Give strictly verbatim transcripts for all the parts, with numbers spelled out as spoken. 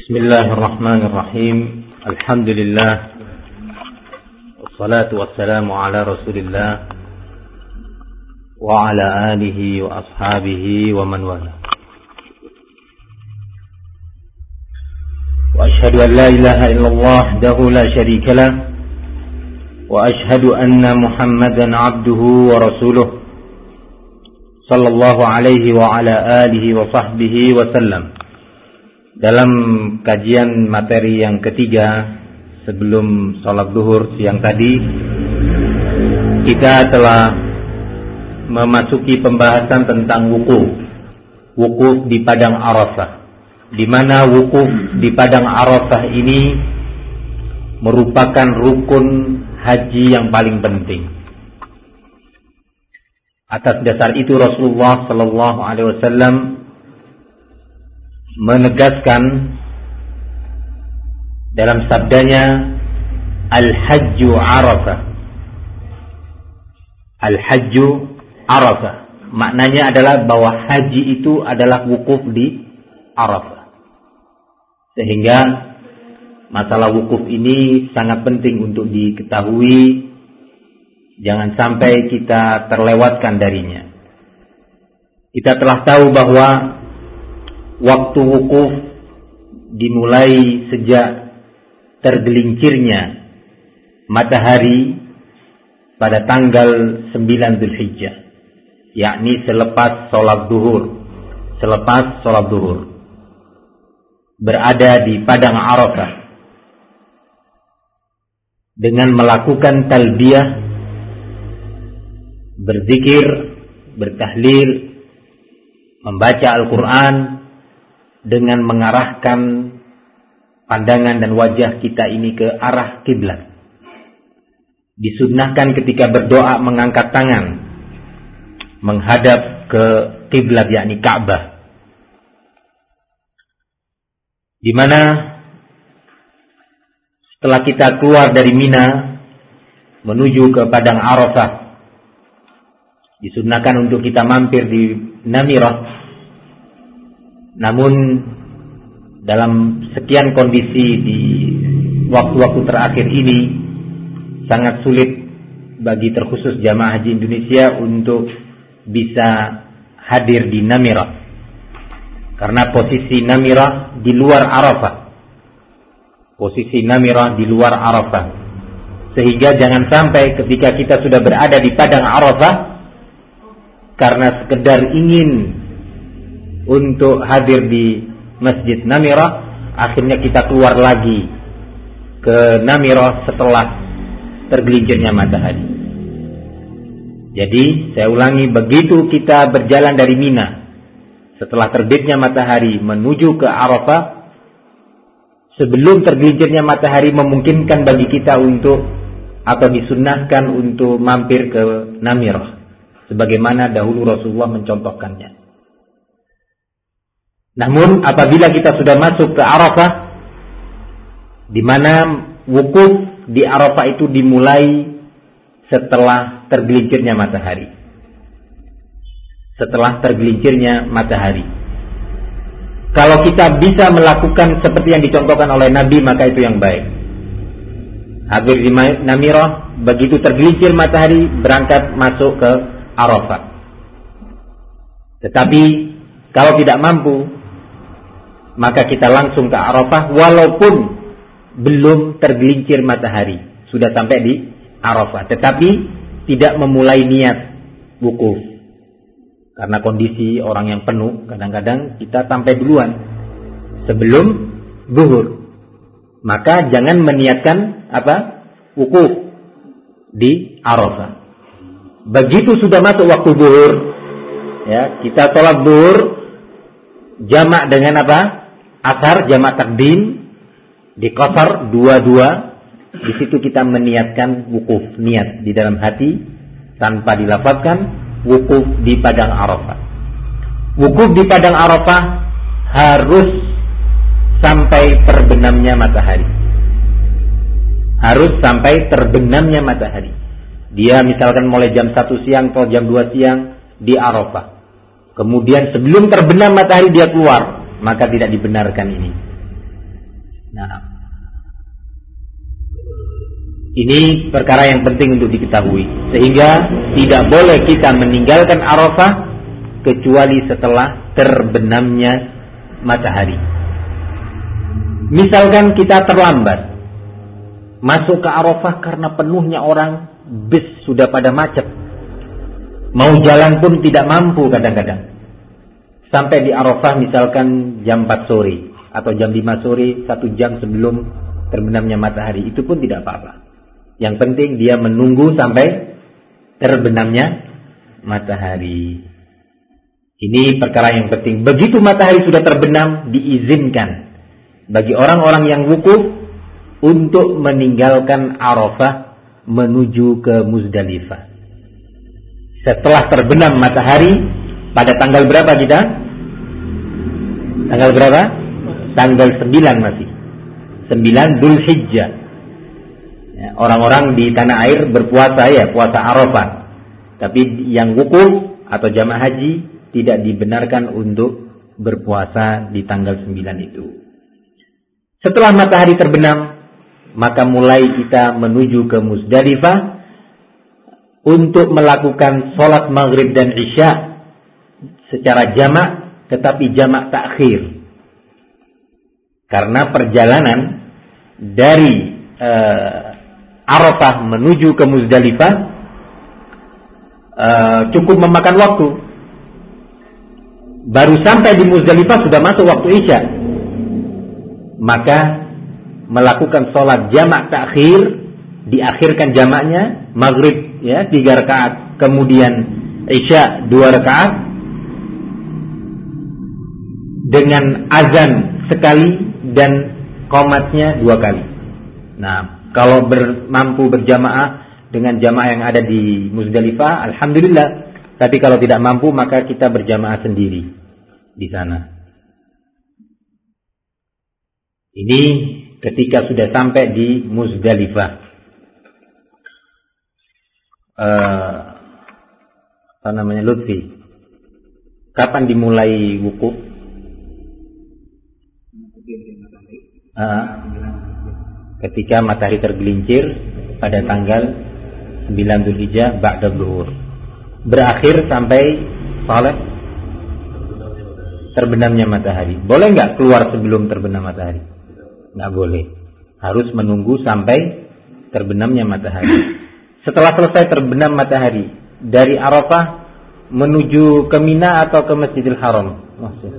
Bismillahirrahmanirrahim. Alhamdulillah. Wassalatu wassalamu ala Rasulillah wa ala alihi wa ashabihi wa man wala. Wa ashhadu an la ilaha illallah wahdahu la syarika lah wa ashhadu anna Muhammadan abduhu wa rasuluh sallallahu alaihi wa ala alihi wa sahbihi wa sallam. Dalam kajian materi yang ketiga sebelum sholat zuhur siang tadi, kita telah memasuki pembahasan tentang wukuf wukuf di Padang Arafah, di mana wukuf di Padang Arafah ini merupakan rukun haji yang paling penting. Atas dasar itu Rasulullah sallallahu alaihi wasallam menegaskan dalam sabdanya, Al-Hajju Arafah. Al-Hajju Arafah maknanya adalah bahwa haji itu adalah wukuf di Arafah. Sehingga masalah wukuf ini sangat penting untuk diketahui, jangan sampai kita terlewatkan darinya. Kita telah tahu bahwa waktu wukuf dimulai sejak tergelincirnya matahari pada tanggal sembilan Dzulhijjah, yakni selepas sholat zuhur, selepas sholat zuhur berada di Padang Arafah dengan melakukan talbiyah, berzikir, bertahlil, membaca Al-Quran, dengan mengarahkan pandangan dan wajah kita ini ke arah kiblat. Disunnahkan ketika berdoa mengangkat tangan menghadap ke kiblat, yakni Ka'bah. Di mana setelah kita keluar dari Mina menuju ke Padang Arafah, disunnahkan untuk kita mampir di Namirah. Namun dalam sekian kondisi di waktu-waktu terakhir ini sangat sulit bagi terkhusus jamaah haji Indonesia untuk bisa hadir di Namirah, karena posisi Namirah di luar Arafah. Posisi Namirah di luar Arafah. Sehingga jangan sampai ketika kita sudah berada di Padang Arafah, karena sekedar ingin untuk hadir di Masjid Namirah, akhirnya kita keluar lagi ke Namirah setelah tergelincirnya matahari. Jadi saya ulangi, begitu kita berjalan dari Mina setelah terbitnya matahari menuju ke Arafah, sebelum tergelincirnya matahari memungkinkan bagi kita untuk atau disunnahkan untuk mampir ke Namirah, sebagaimana dahulu Rasulullah mencontohkannya. Namun apabila kita sudah masuk ke Arafah, di mana wukuf di Arafah itu dimulai setelah tergelincirnya matahari. Setelah tergelincirnya matahari. Kalau kita bisa melakukan seperti yang dicontohkan oleh Nabi, maka itu yang baik. Hadir di Namirah, begitu tergelincir matahari berangkat masuk ke Arafah. Tetapi kalau tidak mampu, maka kita langsung ke Arafah walaupun belum tergelincir matahari, sudah sampai di Arafah, tetapi tidak memulai niat wukuf. Karena kondisi orang yang penuh, kadang-kadang kita sampai duluan sebelum zuhur. Maka jangan meniatkan apa? Wukuf di Arafah. Begitu sudah masuk waktu zuhur, ya, kita sholat zuhur jamak dengan apa? Asar, jamak takdim, diqasar dua-dua. Di situ kita meniatkan wukuf, niat di dalam hati tanpa dilafazkan, wukuf di Padang Arafah. Wukuf di Padang Arafah harus sampai terbenamnya matahari. Harus sampai terbenamnya matahari. Dia misalkan mulai jam satu siang atau jam dua siang di Arafah. Kemudian sebelum terbenam matahari dia keluar, maka tidak dibenarkan ini. Nah, ini perkara yang penting untuk diketahui, sehingga tidak boleh kita meninggalkan Arafah kecuali setelah terbenamnya matahari. Misalkan kita terlambat masuk ke Arafah karena penuhnya orang, bis sudah pada macet, mau jalan pun tidak mampu kadang-kadang. Sampai di Arafah misalkan jam empat sore atau jam lima sore, satu jam sebelum terbenamnya matahari, itu pun tidak apa-apa. Yang penting dia menunggu sampai terbenamnya matahari. Ini perkara yang penting. Begitu matahari sudah terbenam, diizinkan bagi orang-orang yang wukuf untuk meninggalkan Arafah menuju ke Muzdalifah. Setelah terbenam matahari pada tanggal berapa kita? Tanggal berapa? Tanggal sembilan masih. sembilan Dzulhijjah. Ya, orang-orang di tanah air berpuasa ya, puasa Arafah. Tapi yang wukuf atau jamaah haji tidak dibenarkan untuk berpuasa di tanggal sembilan itu. Setelah matahari terbenam, maka mulai kita menuju ke Muzdalifah untuk melakukan sholat maghrib dan isya secara jamak, tetapi jamak takhir. Karena perjalanan dari uh, Arafah menuju ke Muzdalifah uh, cukup memakan waktu. Baru sampai di Muzdalifah sudah masuk waktu isya. Maka melakukan sholat jamak takhir, diakhirkan jamaknya, maghrib ya tiga rakaat, kemudian isya dua rakaat, dengan azan sekali dan qomatnya dua kali. Nah, kalau ber, mampu berjamaah dengan jamaah yang ada di Muzdalifah, alhamdulillah. Tapi kalau tidak mampu, maka kita berjamaah sendiri di sana. Ini ketika sudah sampai di Muzdalifah. Uh, apa namanya, Lutfi? Kapan dimulai wukuf? Uh, ketika matahari tergelincir pada tanggal sembilan Dzulhijjah ba'da zuhur. Berakhir sampai salat terbenamnya matahari. Boleh nggak keluar sebelum terbenam matahari? Nggak boleh. Harus menunggu sampai terbenamnya matahari. Setelah selesai terbenam matahari, dari Arafah menuju ke Mina atau ke Masjidil Haram?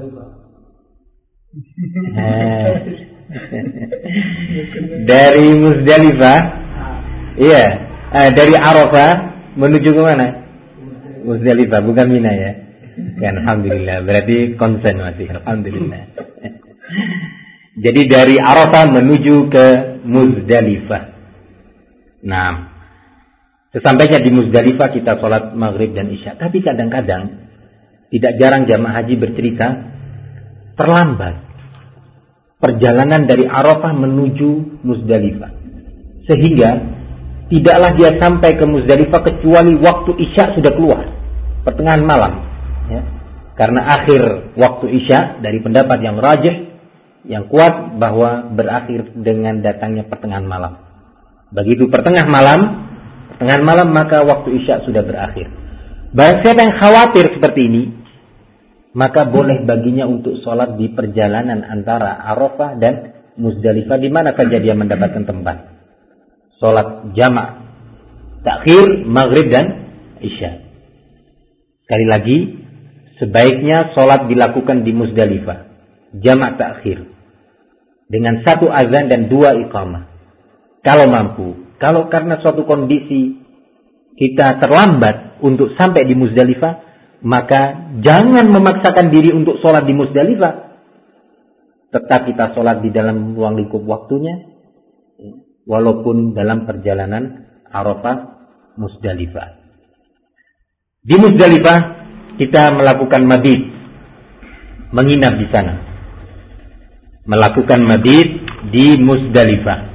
Dari Muzdalifah, iya, eh, dari Arafah menuju ke mana? Muzdalifah, bukan Mina ya. Kan, alhamdulillah, berarti konsen masih, alhamdulillah. Jadi dari Arafah menuju ke Muzdalifah. Nah, sesampainya di Muzdalifah kita sholat maghrib dan isya. Tapi kadang-kadang tidak jarang jamaah haji bercerita terlambat perjalanan dari Arafah menuju Muzdalifah, sehingga tidaklah dia sampai ke Muzdalifah kecuali waktu isya sudah keluar, pertengahan malam ya. Karena akhir waktu isya dari pendapat yang rajih, yang kuat, bahwa berakhir dengan datangnya pertengahan malam. Begitu pertengahan malam pertengahan malam maka waktu isya sudah berakhir. Barang siapa yang khawatir seperti ini, maka boleh baginya untuk sholat di perjalanan antara Arafah dan Muzdalifah, di mana saja dia mendapatkan tempat. Sholat jamak takhir maghrib dan isya. Sekali lagi, sebaiknya sholat dilakukan di Muzdalifah jamak takhir dengan satu azan dan dua iqamah kalau mampu. Kalau karena suatu kondisi kita terlambat untuk sampai di Muzdalifah, maka jangan memaksakan diri untuk sholat di Muzdalifah. Tetap kita sholat di dalam ruang lingkup waktunya, walaupun dalam perjalanan Arafah Muzdalifah. Di Muzdalifah kita melakukan mabit, menginap di sana. Melakukan mabit di Muzdalifah.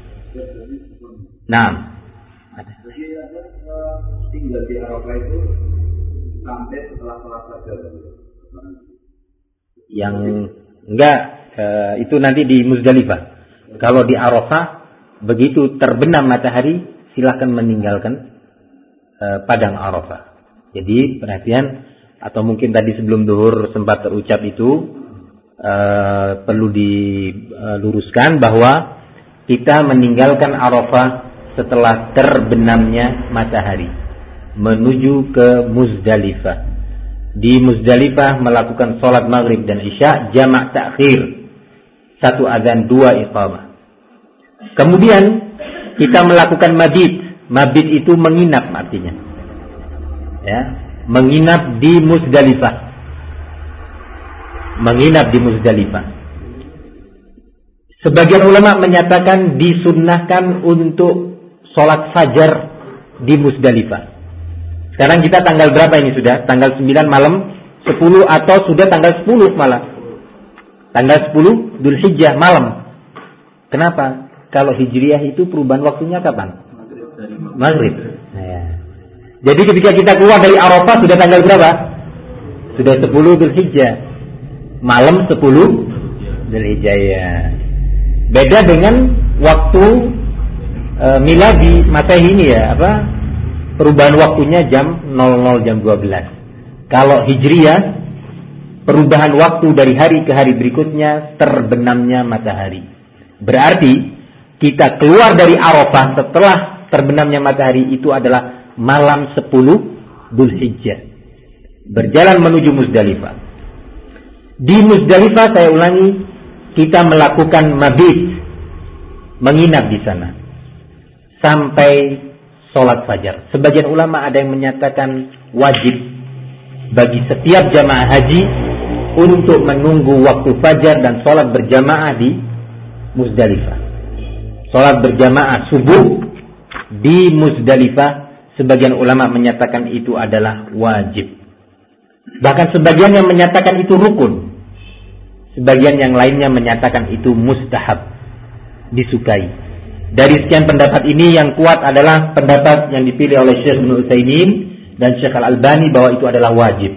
Nah, tinggal di Arafah itu sampai setelah sholat fajar. Yang enggak, e, itu nanti di Muzdalifah. Kalau di Arafah begitu terbenam matahari, silakan meninggalkan uh, padang Arafah. Jadi perhatian, atau mungkin tadi sebelum zuhur sempat terucap itu uh, perlu diluruskan bahwa kita meninggalkan Arafah setelah terbenamnya matahari menuju ke Muzdalifah. Di Muzdalifah melakukan sholat maghrib dan isya jamak takhir, satu adzan dua iqamah. Kemudian kita melakukan mabit. Mabit itu menginap artinya, ya, menginap di Muzdalifah. Menginap di Muzdalifah. Sebagian ulama menyatakan disunnahkan untuk sholat fajar di Muzdalifah. Sekarang kita tanggal berapa ini sudah? Tanggal sembilan malam, sepuluh atau sudah tanggal sepuluh malah. Tanggal sepuluh Dzulhijjah malam. Kenapa? Kalau Hijriah itu perubahan waktunya kapan? Maghrib. Nah, ya. Jadi ketika kita keluar dari Arafah sudah tanggal berapa? Sudah sepuluh Dzulhijjah. Malam sepuluh Dzulhijjah ya. Beda dengan waktu e, miladi Masehi ini ya, apa? Perubahan waktunya jam nol nol jam dua belas. Kalau Hijriah perubahan waktu dari hari ke hari berikutnya terbenamnya matahari. Berarti kita keluar dari Arafah setelah terbenamnya matahari itu adalah malam sepuluh Dzulhijjah. Berjalan menuju Muzdalifah. Di Muzdalifah saya ulangi, kita melakukan mabit, menginap di sana sampai sholat fajar. Sebagian ulama ada yang menyatakan wajib bagi setiap jamaah haji untuk menunggu waktu fajar dan sholat berjamaah di Muzdalifah. Sholat berjamaah subuh di Muzdalifah, sebagian ulama menyatakan itu adalah wajib. Bahkan sebagian yang menyatakan itu rukun. Sebagian yang lainnya menyatakan itu mustahab, disukai. Dari sekian pendapat ini yang kuat adalah pendapat yang dipilih oleh Syekh Ibnu Utsaimin dan Syekh Al-Albani bahwa itu adalah wajib.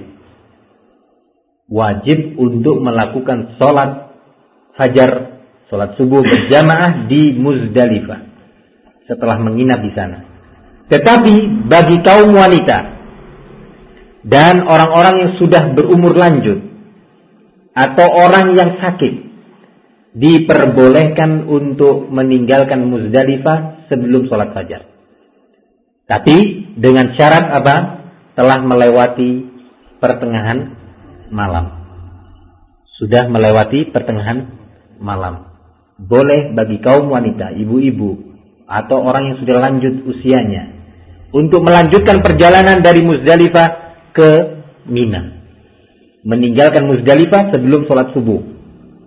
Wajib untuk melakukan sholat fajar, sholat subuh berjamaah di Muzdalifah setelah menginap di sana. Tetapi bagi kaum wanita dan orang-orang yang sudah berumur lanjut atau orang yang sakit, diperbolehkan untuk meninggalkan Muzdalifah sebelum sholat fajar. Tapi dengan syarat apa? Telah melewati pertengahan malam. Sudah melewati pertengahan malam. Boleh bagi kaum wanita, ibu-ibu, atau orang yang sudah lanjut usianya untuk melanjutkan perjalanan dari Muzdalifah ke Mina. Meninggalkan Muzdalifah sebelum sholat subuh.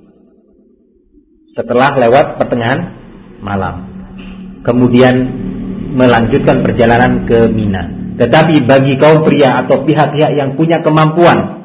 Setelah lewat pertengahan malam, kemudian melanjutkan perjalanan ke Mina. Tetapi bagi kaum pria atau pihak-pihak yang punya kemampuan,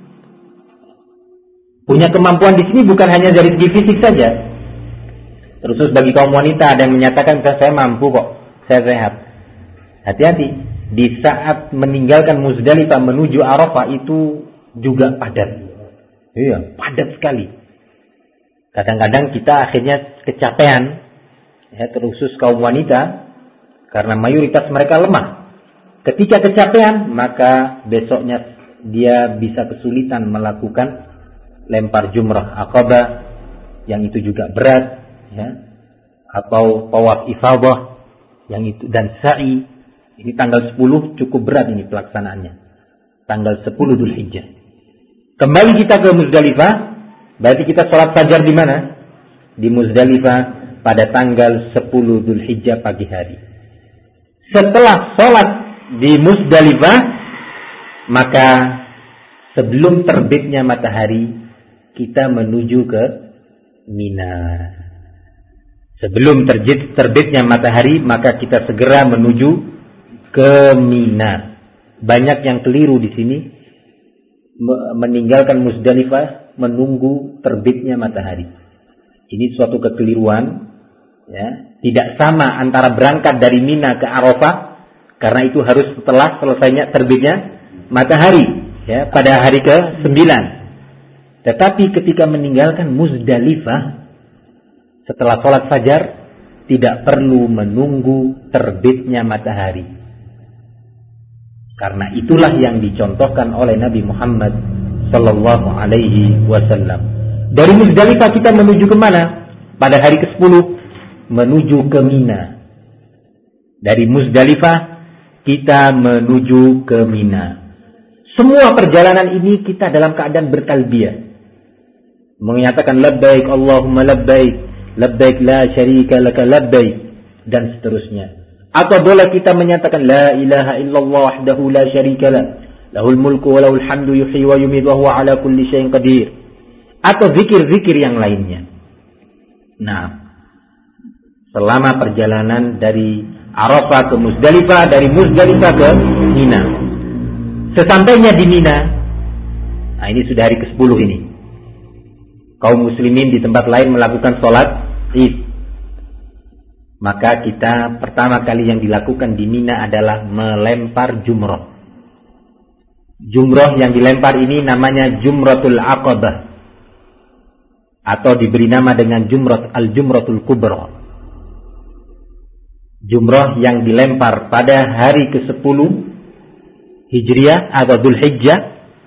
punya kemampuan di sini bukan hanya dari segi fisik saja. Terus bagi kaum wanita ada yang menyatakan saya mampu kok, saya sehat. Hati-hati, di saat meninggalkan Muzdalifah menuju Arafah itu juga padat. Iya, padat sekali. Kadang-kadang kita akhirnya kecapean, ya, terusus kaum wanita, karena mayoritas mereka lemah. Ketika kecapean, maka besoknya dia bisa kesulitan melakukan lempar jumrah aqabah, yang itu juga berat, ya, atau tawaf ifadah, yang itu, dan sa'i. Ini tanggal sepuluh cukup berat ini pelaksanaannya. Tanggal sepuluh Dzulhijjah. Kembali kita ke Muzdalifah. Berarti kita sholat fajar di mana? Di Muzdalifah pada tanggal sepuluh Dzulhijjah pagi hari. Setelah sholat di Muzdalifah, maka sebelum terbitnya matahari, kita menuju ke Mina. Sebelum terbit, terbitnya matahari, maka kita segera menuju ke Mina. Banyak yang keliru di sini, meninggalkan Muzdalifah menunggu terbitnya matahari. Ini suatu kekeliruan, ya. Tidak sama antara berangkat dari Mina ke Arafah, karena itu harus setelah selesainya terbitnya matahari, ya, pada hari ke sembilan. Tetapi ketika meninggalkan Muzdalifah setelah sholat fajar tidak perlu menunggu terbitnya matahari. Karena itulah yang dicontohkan oleh Nabi Muhammad sallallahu alaihi wasallam. Dari Muzdalifah kita menuju ke mana? Pada hari kesepuluh menuju ke Mina. Dari Muzdalifah kita menuju ke Mina. Semua perjalanan ini kita dalam keadaan bertalbiyah, menyatakan labbaik Allahumma labbaik, labbaik la syarika laka labbaik, dan seterusnya. Atau boleh kita menyatakan la ilaha illallah wahdahu la syarika lah, lahul mulku wa lahul hamdu yuhyi wa yumiitu wa huwa ala kulli syai'in qadir. Atau zikir-zikir yang lainnya. Nah, selama perjalanan dari Arafah ke Muzdalifah, dari Muzdalifah ke Mina. Sesampainya di Mina, nah ini sudah hari kesepuluh ini, kaum muslimin di tempat lain melakukan sholat Id. Maka kita pertama kali yang dilakukan di Mina adalah melempar jumroh. Jumroh yang dilempar ini namanya Jumratul Aqabah, atau diberi nama dengan Jumrat Al-Jumratul Kubra. Jumroh yang dilempar pada hari kesepuluh Hijriah atau Dzulhijjah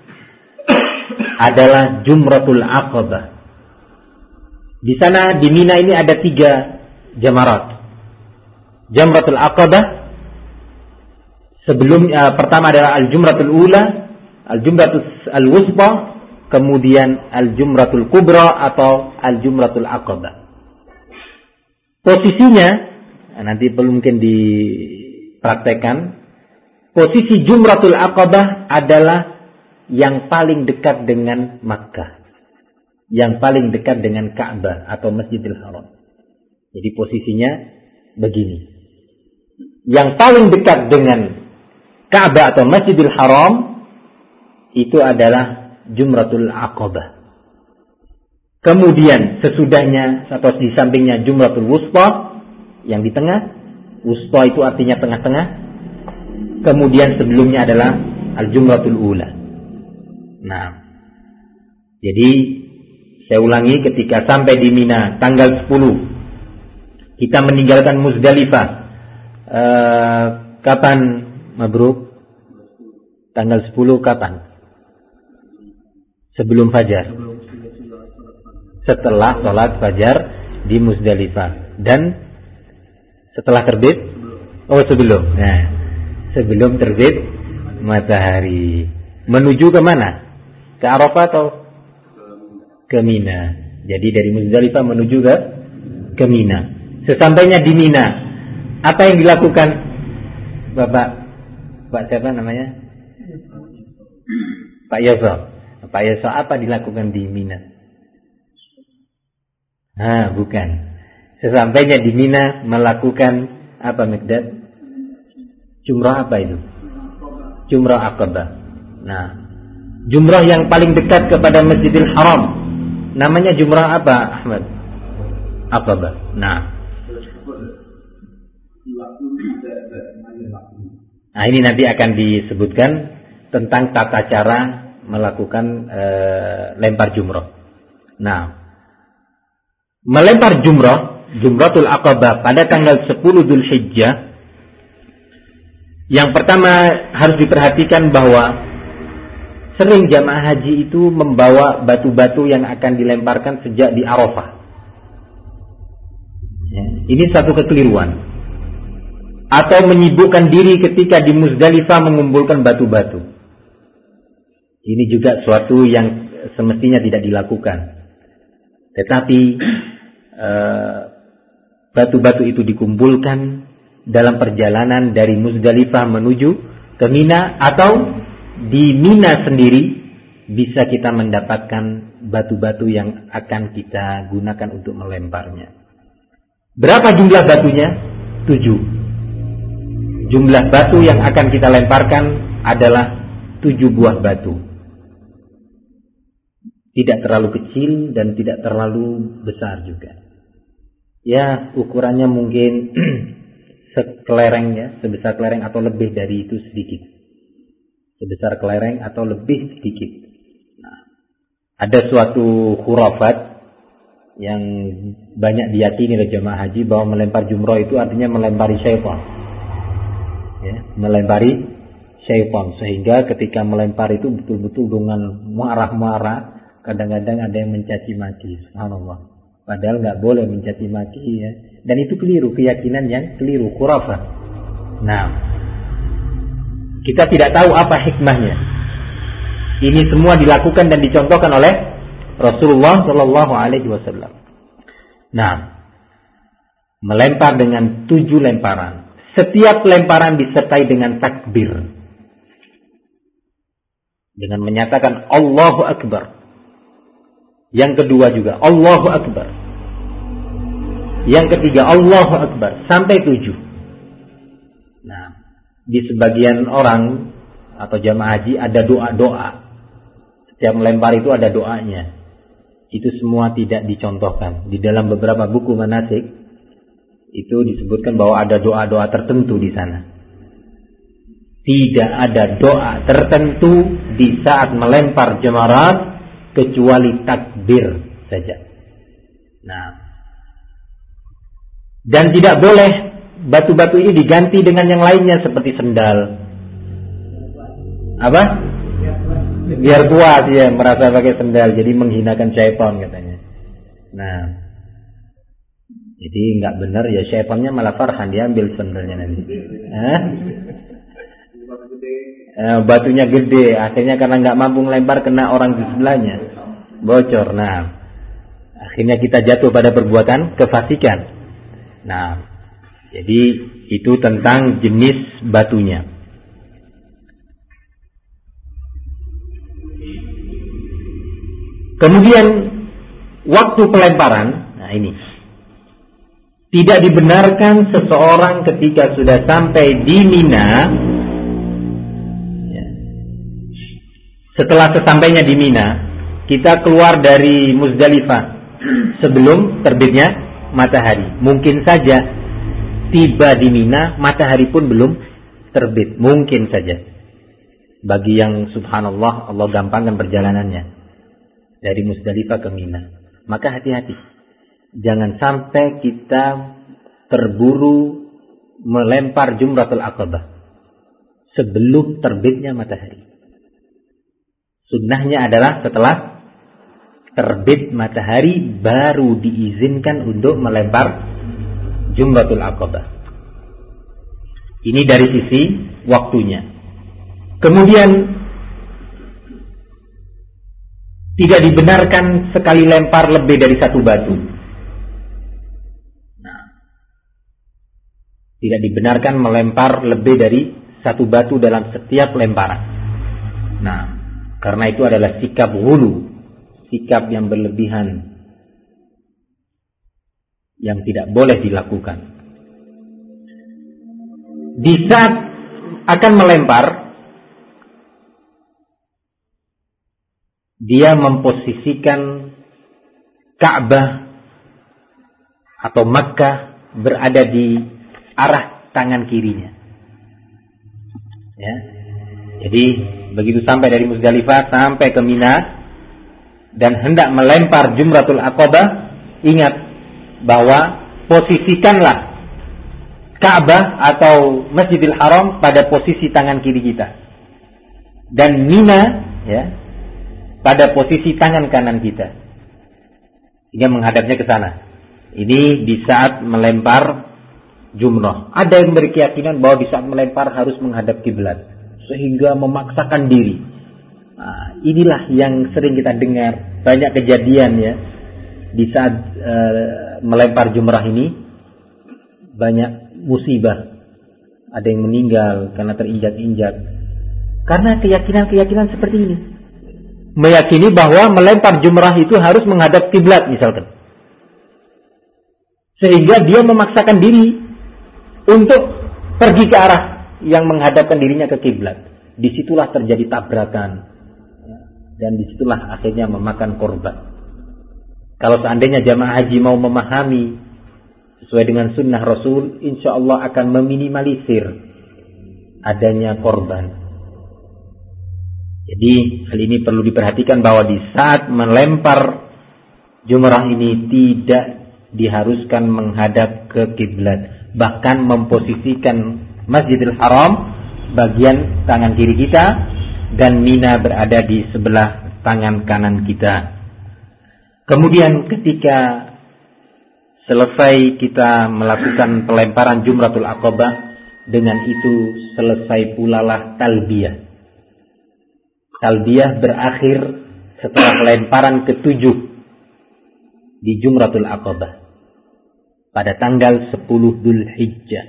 adalah Jumratul Aqabah. Di sana di Mina ini ada tiga jamarat. Jamratul Aqabah sebelum uh, pertama adalah Al-Jumratul Ula, Al-Jumratul Al-Wuspa, kemudian Al-Jumratul Kubra atau Al-Jumratul Aqabah. Posisinya nanti perlu mungkin dipraktekkan. Posisi Jumratul Aqabah adalah yang paling dekat dengan Makkah, yang paling dekat dengan Ka'bah atau Masjidil Haram. Jadi posisinya begini. Yang paling dekat dengan Ka'bah atau Masjidil Haram itu adalah Jumratul Aqabah. Kemudian sesudahnya atau di sampingnya Jumratul Wuspa yang di tengah. Wuspa itu artinya tengah-tengah. Kemudian sebelumnya adalah Al-Jumratul Ula. Nah, jadi saya ulangi, ketika sampai di Mina tanggal sepuluh kita meninggalkan Muzdalifah. Uh, kapan Mabruk? Tanggal sepuluh kapan? Sebelum fajar. Setelah sholat fajar di Muzdalifah. Dan setelah terbit? Oh, sebelum. Nah, sebelum terbit matahari. Menuju ke mana? Ke Arafah atau ke Mina? Jadi dari Muzdalifah menuju ke ke Mina. Sesampainya di Mina, apa yang dilakukan Bapak? Pak siapa namanya? Pak Yasa. Pak Yasa, apa dilakukan di Mina? Ah, bukan. Sesampainya di Mina melakukan apa, Mikdad? Jumrah apa itu? Jumrah Aqabah. Nah, jumrah yang paling dekat kepada Masjidil Haram namanya jumrah apa, Ahmad? Aqabah. Nah, Nah ini nanti akan disebutkan tentang tata cara melakukan e, lempar jumrah. Nah, melempar jumrah, Jumratul Aqabah pada tanggal sepuluh Dzulhijjah, yang pertama harus diperhatikan bahwa sering jamaah haji itu membawa batu-batu yang akan dilemparkan sejak di Arafah. Ya, ini satu kekeliruan. Atau menyibukkan diri ketika di Muzdalifah mengumpulkan batu-batu. Ini juga suatu yang semestinya tidak dilakukan. Tetapi eh, batu-batu itu dikumpulkan dalam perjalanan dari Muzdalifah menuju ke Mina, atau di Mina sendiri bisa kita mendapatkan batu-batu yang akan kita gunakan untuk melemparnya. Berapa jumlah batunya? Tujuh. Jumlah batu yang akan kita lemparkan adalah tujuh buah batu. Tidak terlalu kecil dan tidak terlalu besar juga. Ya, ukurannya mungkin sekelereng, ya, sebesar kelereng atau lebih dari itu sedikit. Sebesar kelereng atau lebih sedikit. Nah, ada suatu khurafat yang banyak diyakini oleh jemaah haji bahwa melempar jumroh itu artinya melempari syaitan. Ya, melempari syaitan, sehingga ketika melempar itu betul-betul dengan marah-marah, kadang-kadang ada yang mencaci maki. Subhanallah. Padahal nggak boleh mencaci maki ya. Dan itu keliru, keyakinan yang keliru, khurafah. Nah, kita tidak tahu apa hikmahnya. Ini semua dilakukan dan dicontohkan oleh Rasulullah Shallallahu Alaihi Wasallam. Nah, melempar dengan tujuh lemparan. Setiap lemparan disertai dengan takbir, dengan menyatakan Allahu Akbar. Yang kedua juga Allahu Akbar. Yang ketiga Allahu Akbar, sampai tujuh. Nah, di sebagian orang atau jamaah haji ada doa-doa. Setiap melempar itu ada doanya. Itu semua tidak dicontohkan. Di dalam beberapa buku manasik itu disebutkan bahwa ada doa-doa tertentu di sana. Tidak ada doa tertentu di saat melempar jamarat kecuali takbir saja. Nah, dan tidak boleh batu-batu ini diganti dengan yang lainnya seperti sendal. Apa? Biar puas ya, merasa pakai sendal, jadi menghinakan syaitan katanya. Nah, jadi nggak benar ya, syaitannya malah farhan, dia ambil sendalnya nanti. Hah? Eh, batunya gede, akhirnya karena nggak mampu melempar kena orang di sebelahnya, bocor. Nah, akhirnya kita jatuh pada perbuatan kefasikan. Nah, jadi itu tentang jenis batunya. Kemudian waktu pelemparan, nah ini tidak dibenarkan seseorang ketika sudah sampai di Mina, ya, setelah sesampainya di Mina, kita keluar dari Muzdalifah sebelum terbitnya matahari. Mungkin saja tiba di Mina matahari pun belum terbit, mungkin saja. Bagi yang subhanallah Allah gampangkan perjalanannya dari Muzdalifah ke Mina, maka hati-hati, jangan sampai kita terburu melempar Jumratul Aqabah sebelum terbitnya matahari. Sunnahnya adalah setelah terbit matahari baru diizinkan untuk melempar Jumratul Aqabah. Ini dari sisi waktunya. Kemudian tidak dibenarkan sekali lempar lebih dari satu batu. Nah, tidak dibenarkan melempar lebih dari satu batu dalam setiap lemparan. Nah, karena itu adalah sikap ghulu, sikap yang berlebihan, yang tidak boleh dilakukan. Di saat akan melempar, dia memposisikan Ka'bah atau Makkah berada di arah tangan kirinya. Ya. Jadi begitu sampai dari Muzdalifah sampai ke Mina dan hendak melempar Jumratul Aqabah, ingat bahwa posisikanlah Ka'bah atau Masjidil Haram pada posisi tangan kiri kita, dan Mina ya pada posisi tangan kanan kita, hingga menghadapnya ke sana. Ini di saat melempar jumrah. Ada yang berkeyakinan bahwa di saat melempar harus menghadap kiblat, sehingga memaksakan diri. Nah, inilah yang sering kita dengar, banyak kejadian ya di saat uh, melempar jumrah ini, banyak musibah. Ada yang meninggal karena terinjak-injak karena keyakinan-keyakinan seperti ini. Meyakini bahwa melempar jumrah itu harus menghadap kiblat misalkan, sehingga dia memaksakan diri untuk pergi ke arah yang menghadapkan dirinya ke kiblat. Disitulah terjadi tabrakan dan disitulah akhirnya memakan korban. Kalau seandainya jamaah haji mau memahami sesuai dengan sunnah Rasul, insya Allah akan meminimalisir adanya korban. Jadi hal ini perlu diperhatikan bahwa di saat melempar Jumrah ini tidak diharuskan menghadap ke kiblat, bahkan memposisikan Masjidil Haram bagian tangan kiri kita dan Mina berada di sebelah tangan kanan kita. Kemudian ketika selesai kita melakukan pelemparan Jumratul Aqabah, dengan itu selesai pula lah talbiyah. Talbiyah berakhir setelah pelemparan ketujuh di Jumratul Aqabah pada tanggal sepuluh Dzulhijjah.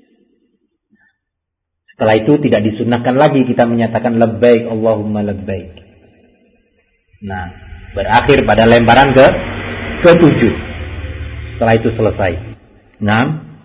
Setelah itu tidak disunahkan lagi kita menyatakan labbaik Allahumma labbaik. Nah, berakhir pada lemparan ke ketujuh. Setelah itu selesai. Nah,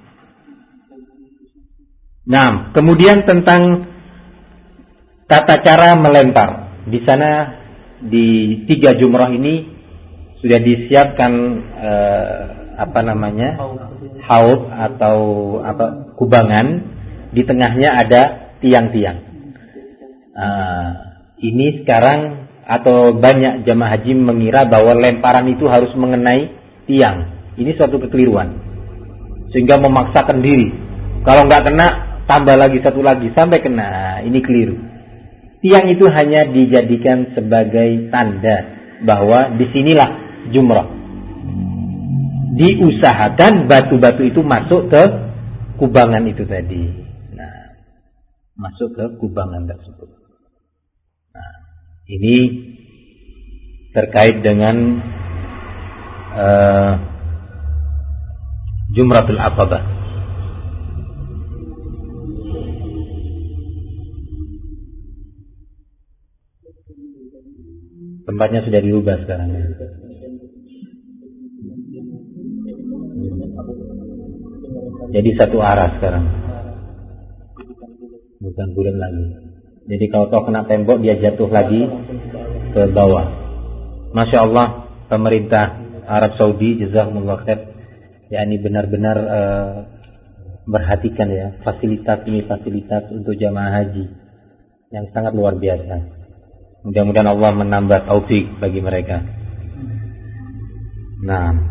nah, kemudian tentang tata cara melempar. Di sana di tiga jumrah ini sudah disiapkan eh, apa namanya haud atau apa kubangan, di tengahnya ada tiang-tiang. Uh, ini sekarang atau banyak jamaah haji mengira bahwa lemparan itu harus mengenai tiang. Ini suatu kekeliruan, sehingga memaksakan diri. Kalau nggak kena, tambah lagi satu lagi sampai kena. Ini keliru. Tiang itu hanya dijadikan sebagai tanda bahwa disinilah jumrah. Diusahakan batu-batu itu masuk ke kubangan itu tadi. Nah, masuk ke kubangan tersebut. Nah, ini terkait dengan uh, Jumratul Aqabah. Tempatnya sudah diubah sekarang. Jadi satu arah sekarang, bukan bulan lagi. Jadi kalau toh kena tembok dia jatuh lagi ke bawah. Masya Allah, pemerintah Arab Saudi jazakumullah khair, ya ini benar-benar uh, perhatikan ya fasilitas ini fasilitas untuk jamaah haji yang sangat luar biasa. Mudah-mudahan Allah menambah taufik bagi mereka. Nah.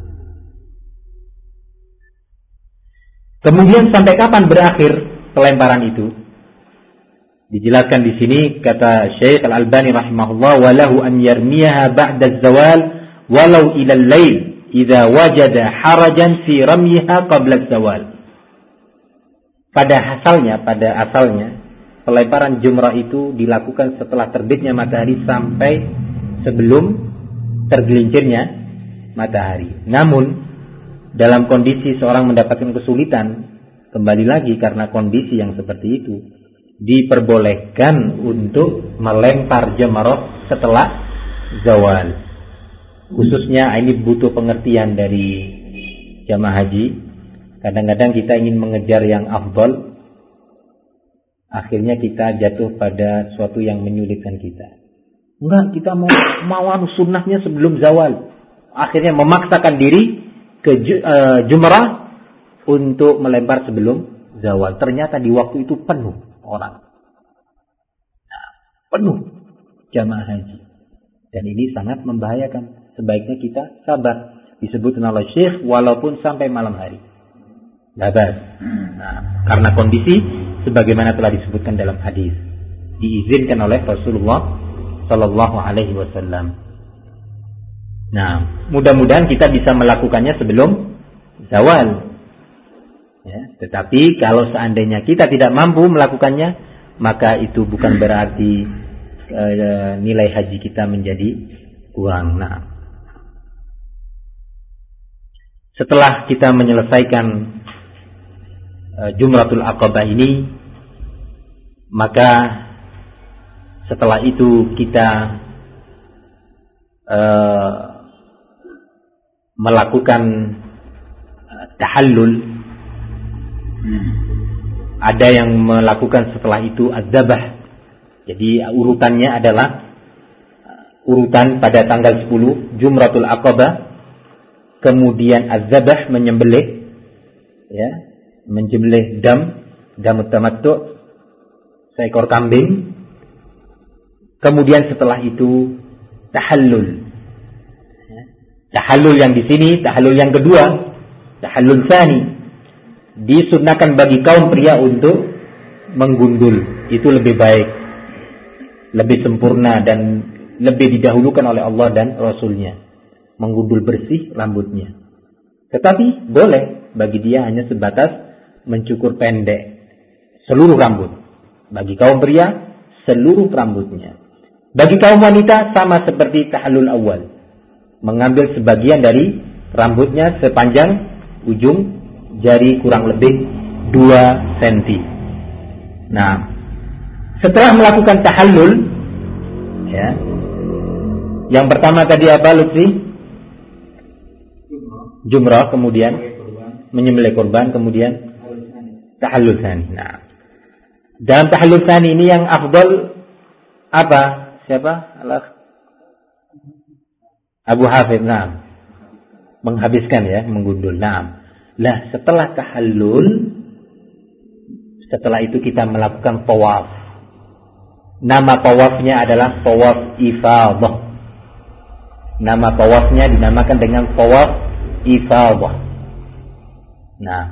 Kemudian sampai kapan berakhir pelemparan itu? Dijelaskan di sini kata Syekh Al-Albani rahimahullah, walahu an yarmiyaha ba'da az-zawal walau ila al-lail idza wajada harajan fi ramyiha qabla az-zawal. Pada asalnya, pada asalnya pelemparan jumrah itu dilakukan setelah terbitnya matahari sampai sebelum tergelincirnya matahari. Namun dalam kondisi seorang mendapatkan kesulitan, kembali lagi karena kondisi yang seperti itu, diperbolehkan untuk melempar jamrah setelah zawal. Khususnya ini butuh pengertian dari jamaah haji. Kadang-kadang kita ingin mengejar yang afdal, akhirnya kita jatuh pada suatu yang menyulitkan kita. Enggak, kita mau mau sunnahnya sebelum zawal. Akhirnya memaksakan diri ke uh, jumrah untuk melempar sebelum zawal. Ternyata di waktu itu penuh orang. Nah, penuh jamaah haji. Dan ini sangat membahayakan. Sebaiknya kita sabar. Disebutkan oleh Syekh walaupun sampai malam hari. Sabar. Nah, karena kondisi sebagaimana telah disebutkan dalam hadis. Diizinkan oleh Rasulullah sallallahu alaihi wasallam. Nah, mudah-mudahan kita bisa melakukannya sebelum zawal. Ya, tetapi kalau seandainya kita tidak mampu melakukannya, maka itu bukan berarti e, nilai haji kita menjadi kurang. Nah, setelah kita menyelesaikan e, Jumratul Aqabah ini, maka setelah itu kita e, melakukan uh, tahallul. hmm. Ada yang melakukan setelah itu az-zabah. Jadi uh, urutannya adalah uh, urutan pada tanggal sepuluh Jumratul Aqabah, kemudian az-zabah menyembelih, ya, menyembelih dam, dam tamattu, seekor kambing. Kemudian setelah itu tahallul. Tahallul yang di sini, tahallul yang kedua, tahallul tsani, disunnahkan bagi kaum pria untuk menggundul. Itu lebih baik, lebih sempurna dan lebih didahulukan oleh Allah dan Rasulnya. Menggundul bersih rambutnya. Tetapi boleh bagi dia hanya sebatas mencukur pendek seluruh rambut. Bagi kaum pria seluruh rambutnya. Bagi kaum wanita sama seperti tahallul awal, mengambil sebagian dari rambutnya sepanjang ujung jari kurang lebih dua senti. Nah, setelah melakukan tahallul, ya, yang pertama tadi apa, Lutfi? Jumrah, kemudian menyembelih kurban, kemudian tahallul tsani. Nah, dalam tahallul tsani ini yang afdal apa? Siapa? Allah Abu Hafid. Nah, menghabiskan ya, menggundul. Nah, lah setelah tahallul, setelah itu kita melakukan tawaf. Nama tawafnya adalah tawaf ifadah. Nama tawafnya dinamakan dengan tawaf ifadah. Nah,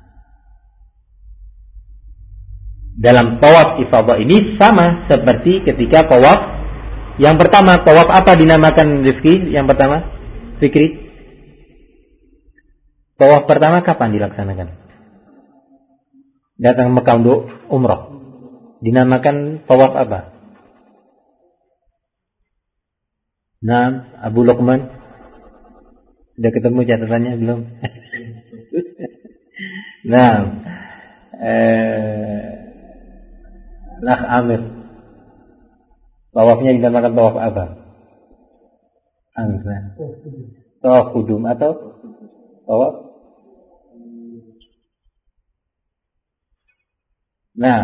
dalam tawaf ifadah ini sama seperti ketika tawaf yang pertama. Tawaf apa dinamakan, Rizki? Yang pertama, Fikri? Tawaf pertama kapan dilaksanakan? Datang Mekah untuk umrah. Dinamakan tawaf apa? Nah, Abu Luqman, sudah ketemu catatannya belum? Nah, eh, Nah Amir, tawafnya dinamakan tawaf apa? Angsa. Tawaf kudum atau tawaf? Nah,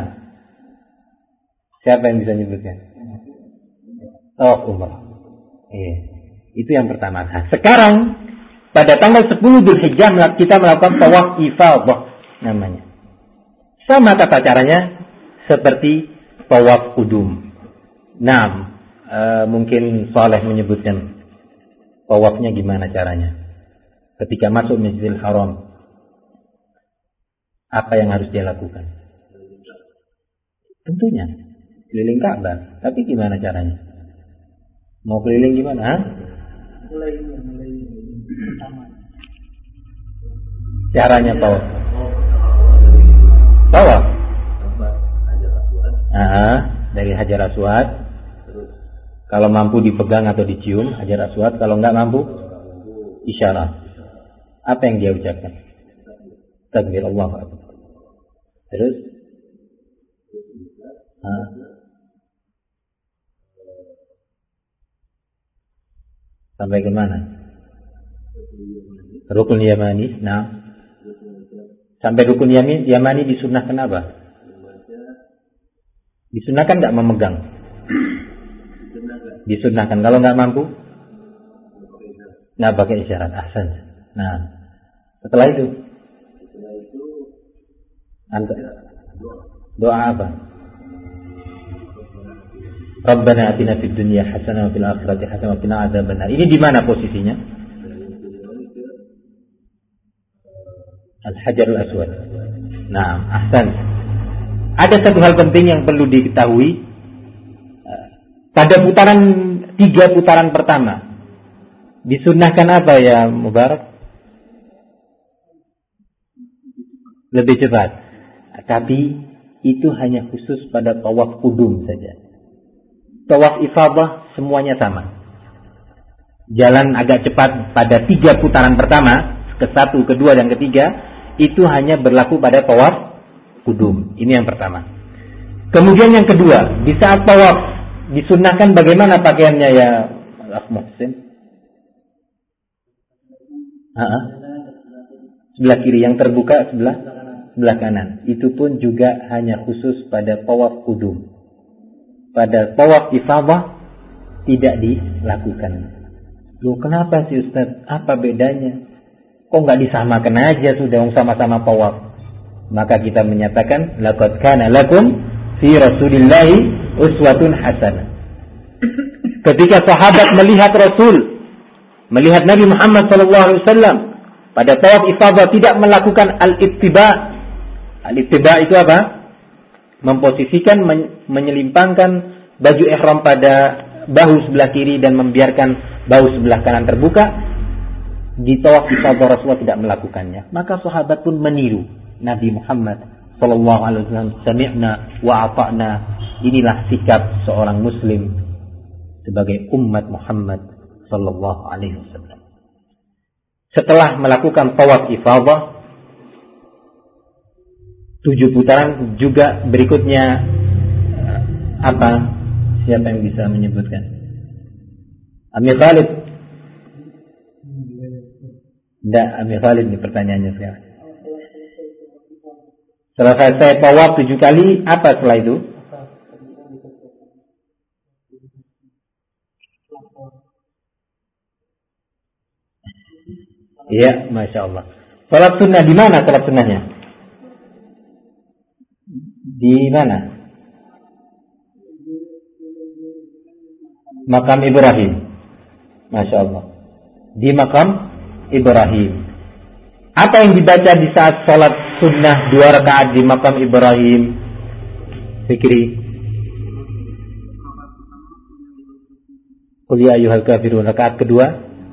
siapa yang bisa nyebutkan? Tawaf umrah. Iya, itu yang pertama. Nah, sekarang pada tanggal sepuluh Dzulhijjah kita melakukan tawaf ifadah namanya. Sama tata caranya seperti tawaf kudum. Nah, e, mungkin Saleh menyebutkan tawafnya gimana caranya. Ketika masuk Masjidil Haram, apa yang harus dia lakukan? Tentunya keliling Ka'bah. Tapi gimana caranya? Mau keliling gimana? Ha? Mulai, mulai pertama. Caranya tawaf. Tawaf. Ah, dari Hajar Aswad. Kalau mampu dipegang atau dicium Hajar Aswad, kalau enggak mampu isyarat. Apa yang dia ucapkan? Takbir Allahu Akbar. Terus ah. Sampai ke mana? Rukun Yamani. Nah, sampai rukun Yamani, Yamani disunahkan apa? Disunahkan tidak memegang? Disunahkan. Kalau nggak mampu, nggak pakai isyarat. Ahsan. Nah, setelah itu, doa apa? Rabbana atina fid dunya hasanah wa fil akhirati hasanah wa qina adzabannar. Ini di mana posisinya? Al-Hajarul Aswad. Nah, ahsan. Ada satu hal penting yang perlu diketahui. Pada putaran tiga putaran pertama disunnahkan apa ya Mubarak? Lebih cepat. Tapi itu hanya khusus pada tawaf kudum saja. Tawaf ifadah semuanya sama. Jalan agak cepat pada tiga putaran pertama, ke satu, kedua, dan ketiga, itu hanya berlaku pada tawaf kudum. Ini yang pertama. Kemudian yang kedua, di saat tawaf disunnahkan bagaimana pakaiannya ya Al Muhsin? Uh-huh. Sebelah kiri, yang terbuka sebelah sebelah kanan. Itu pun juga hanya khusus pada tawaf kudum. Pada tawaf ifadah tidak dilakukan. Loh, kenapa sih Ustaz? Apa bedanya? Kok nggak disamakan aja sudah sama-sama tawaf? Maka kita menyatakan laqad kana lakum fi Rasulillahi uswatun hasanah. Ketika sahabat melihat Rasul melihat Nabi Muhammad shallallahu alaihi wasallam pada tawaf ifadah tidak melakukan al-ittiba. Al-ittiba itu apa? Memposisikan, men- menyelimpangkan baju ihram pada bahu sebelah kiri dan membiarkan bahu sebelah kanan terbuka. Di tawaf ifadah Rasulullah tidak melakukannya. Maka sahabat pun meniru Nabi Muhammad sallallahu alaihi wasallam. Sami'na wa ata'na. Inilah sikap seorang muslim sebagai umat Muhammad sallallahu alaihi wasallam. Setelah melakukan tawaf ifadah tujuh putaran juga berikutnya apa? Siapa yang bisa menyebutkan? Amir Khalid. Tidak, Amir Khalid ini pertanyaannya sekarang. Setelah saya tawaf tujuh kali, apa setelah itu? Iya, masya Allah. Salat sunnah di mana? Salat sunnahnya di mana? Makam Ibrahim. Masya Allah. Di makam Ibrahim. Apa yang dibaca di saat salat sunnah dua rakaat di makam Ibrahim? Fikri. Qul ya ayyuhal kafirun. Rakaat kedua.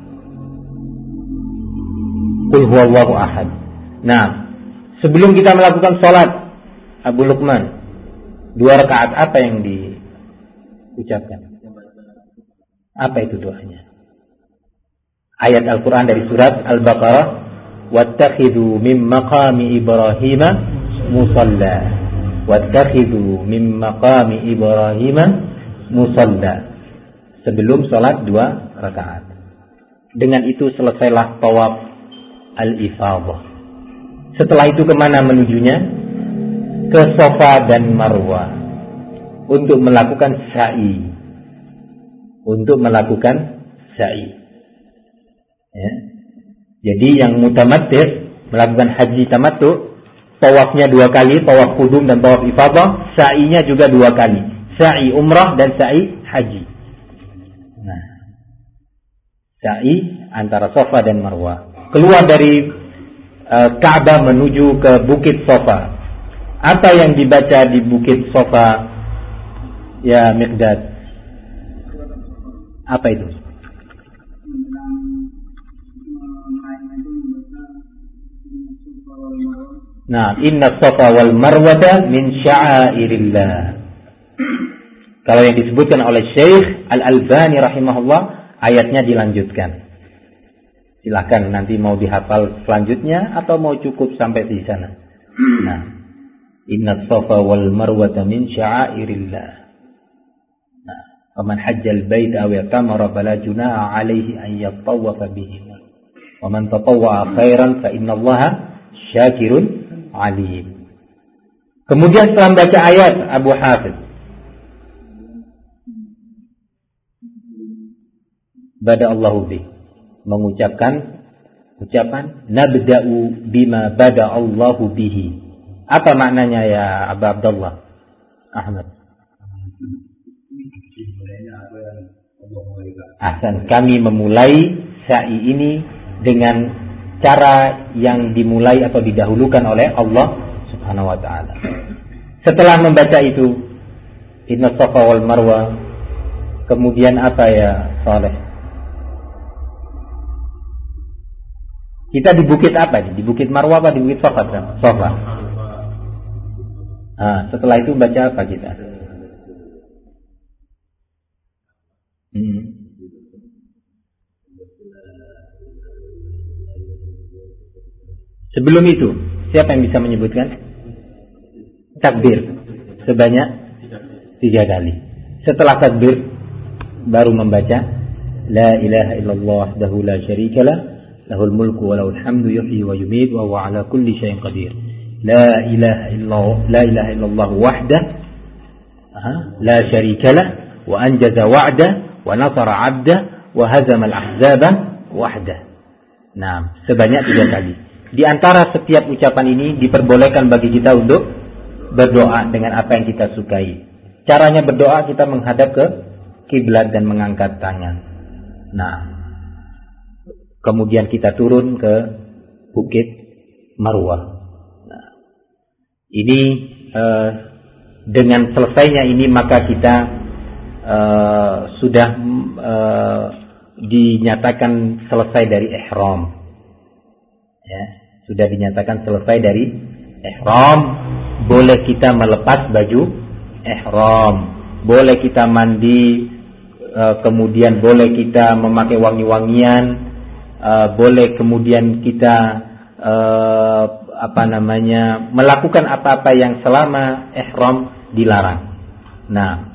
Qul huwallahu ahad. Nah, sebelum kita melakukan salat Abu Luqman, dua rakaat apa yang diucapkan? Apa itu doanya? Ayat Al-Quran dari surat Al-Baqarah, wattakhidhu min maqami Ibrahim musalla. Wattakhidhu min maqami Ibrahim musalla. Sebelum salat dua rakaat. Dengan itu selesailah tawaf al-ifadah. Setelah itu kemana menujunya? Ke Safa dan Marwah untuk melakukan sa'i. Untuk melakukan sa'i. Ya. Jadi yang mutamattir melakukan haji tamattu, tawafnya dua kali, tawaf qudum dan tawaf ifadah, sa'inya juga dua kali, sa'i umrah dan sa'i haji. Nah, sa'i antara Safa dan Marwah. Keluar dari uh, Ka'bah menuju ke Bukit Safa. Apa yang dibaca di Bukit Safa, ya Miqdad? Apa itu? Nah, inna Safa wal Marwata min sya'airillah. Kalau yang disebutkan oleh Syekh Al-Albani rahimahullah, ayatnya dilanjutkan. Silakan nanti mau dihafal selanjutnya atau mau cukup sampai di sana. Nah, inna Safa wal Marwata min sya'airillah. Nah, faman hajjal baita aw yatamara fala junaha alaihi an yattawafa bihima. Wa man tatawwa'a khairan fa innallaha syakirun alim. Kemudian setelah membaca ayat Abu Hafiz, bada Allahu bih, mengucapkan ucapan nabda'u bima bada Allahu bihi. Apa maknanya ya Abu Abdullah Ahmad? Ahsan, kami memulai sa'i ini dengan cara yang dimulai atau didahulukan oleh Allah Subhanahu wa taala. Setelah membaca itu inna Safa wal Marwa, kemudian apa ya Saleh? Kita di bukit apa nih? Di Bukit Marwah apa di Bukit Safa? Safa. Ah, setelah itu baca apa kita? Hmm. Sebelum itu, siapa yang bisa menyebutkan? Takbir sebanyak tiga kali. Setelah takbir, baru membaca La ilaha illallah wahdahu la syarikalah, lahul mulku wa lahul hamdu yuhyi wa yumiit wa huwa ala kulli syai'in qadir. La ilaha illallah, la ilaha illallah wahdah la syarikalah wa anjaza wa'dah wa nasara 'abdah wa hazama al-ahzaba wahdah. Nah, sebanyak tiga kali. Di antara setiap ucapan ini diperbolehkan bagi kita untuk berdoa dengan apa yang kita sukai. Caranya berdoa kita menghadap ke kiblat dan mengangkat tangan. Nah, kemudian kita turun ke Bukit Marwah. Nah, ini eh, dengan selesainya ini maka kita eh, sudah eh, dinyatakan selesai dari ihram. Ya, sudah dinyatakan selesai dari ihram. Boleh kita melepas baju ihram, boleh kita mandi, eh, kemudian boleh kita memakai wangi-wangian, eh, boleh kemudian kita eh, apa namanya melakukan apa-apa yang selama ihram dilarang. Nah,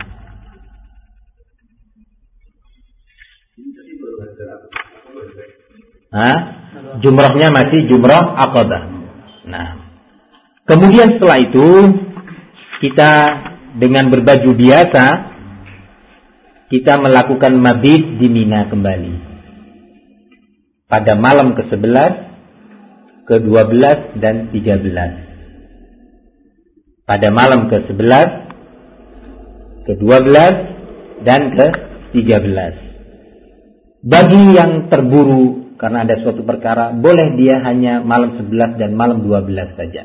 Hah? Jumrahnya masih jumrah aqabah. Nah, kemudian setelah itu kita dengan berbaju biasa kita melakukan mabit di Mina kembali pada malam ke sebelas, ke dua belas dan tiga belas. Pada malam ke sebelas, ke dua belas dan ke tiga belas. Bagi yang terburu karena ada suatu perkara, boleh dia hanya malam sebelas dan malam dua belas saja.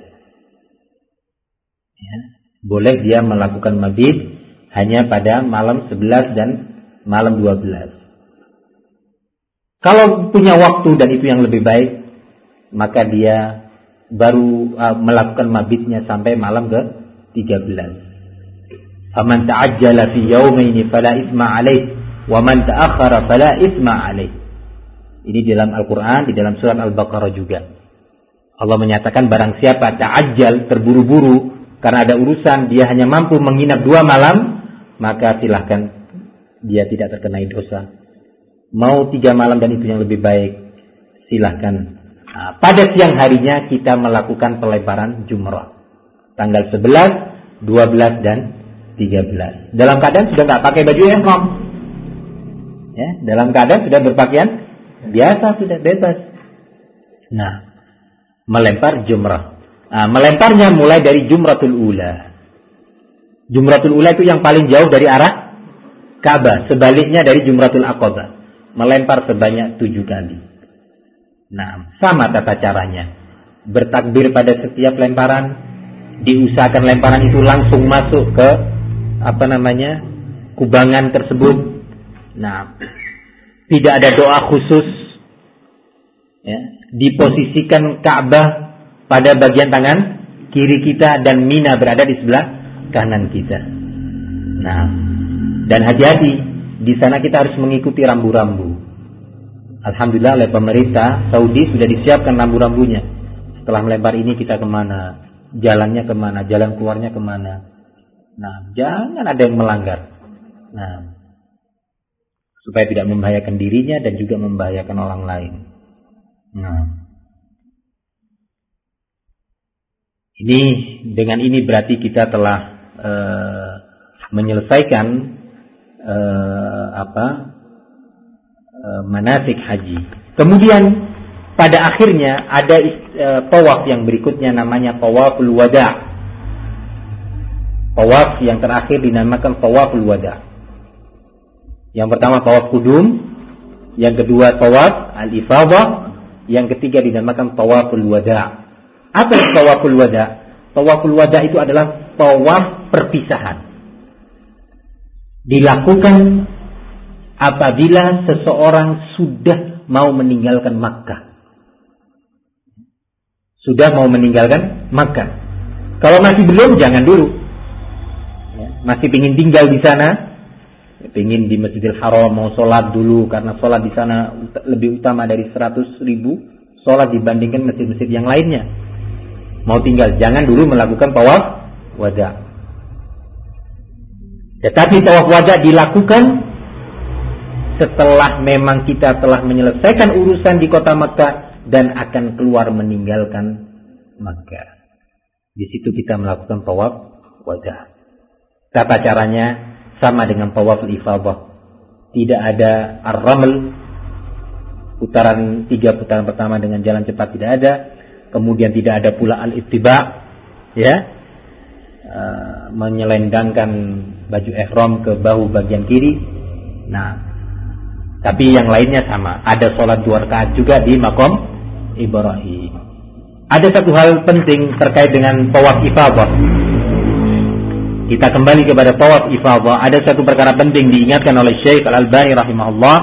Ya, boleh dia melakukan mabit hanya pada malam sebelas dan malam dua belas. Kalau punya waktu dan itu yang lebih baik, maka dia baru uh, melakukan mabitnya sampai malam ke tiga belas. Faman ta'ajjala fi yawmaini fala itsma 'alaih wa man ta'akhkhara fala itsma 'alaih. Ini di dalam Al-Quran, di dalam surat Al-Baqarah juga. Allah menyatakan barang siapa ta'ajjal, terburu-buru karena ada urusan, dia hanya mampu menginap dua malam, maka silahkan dia tidak terkena dosa. Mau tiga malam dan itu yang lebih baik, silahkan. Nah, pada siang harinya kita melakukan pelebaran jumrah. Tanggal sebelas, dua belas dan tiga belas. Dalam keadaan sudah nggak pakai baju ihram. Ya, dalam keadaan sudah berpakaian biasa, sudah bebas. Nah, melempar jumrah. Nah, melemparnya mulai dari Jumratul Ula. Jumratul Ula itu yang paling jauh dari arah Ka'bah. Sebaliknya dari Jumratul Aqabah. Melempar sebanyak tujuh kali. Nah, sama tata caranya. Bertakbir pada setiap lemparan. Diusahakan lemparan itu langsung masuk ke apa namanya kubangan tersebut. Nah, tidak ada doa khusus. Ya, diposisikan Ka'bah pada bagian tangan kiri kita dan Mina berada di sebelah kanan kita. Nah, dan hati-hati, di sana kita harus mengikuti rambu-rambu. Alhamdulillah oleh pemerintah Saudi sudah disiapkan rambu-rambunya. Setelah melempar ini kita kemana, jalannya kemana, jalan keluarnya kemana. Nah, jangan ada yang melanggar. Nah, supaya tidak membahayakan dirinya dan juga membahayakan orang lain. Nah, ini dengan ini berarti kita telah uh, menyelesaikan uh, apa uh, manasik haji. Kemudian pada akhirnya ada uh, tawaf yang berikutnya namanya tawaful wada'. Tawaf yang terakhir dinamakan tawaful wada'. Yang pertama tawaf kudum, yang kedua tawaf al-ifadah, yang ketiga dinamakan tawaful wada'. Apa tawaful wada'? Tawaful wada' itu adalah tawaf perpisahan. Dilakukan apabila seseorang sudah mau meninggalkan Makkah. Sudah mau meninggalkan Makkah. Kalau masih belum, jangan dulu. Masih ingin tinggal di sana, ingin di Masjidil Haram, mau sholat dulu karena sholat di sana lebih utama dari seratus ribu sholat dibandingkan masjid-masjid yang lainnya. Mau tinggal, jangan dulu melakukan tawaf wada'. Tetapi tawaf wada' dilakukan setelah memang kita telah menyelesaikan urusan di kota Makkah dan akan keluar meninggalkan Makkah. Di situ kita melakukan tawaf wada'. Tata caranya sama dengan tawaful ifadah. Tidak ada ar-raml, putaran tiga putaran pertama dengan jalan cepat tidak ada. Kemudian tidak ada pula al-ittiba', ya, uh, menyelendangkan baju ihram ke bahu bagian kiri. Nah, Tapi yang lainnya sama. Ada sholat dua rakaat juga di maqam Ibrahim. Ada satu hal penting terkait dengan tawaf ifadah. Kita kembali kepada tawaf ifadah. Ada satu perkara penting diingatkan oleh Syekh Al-Albani rahimahullah,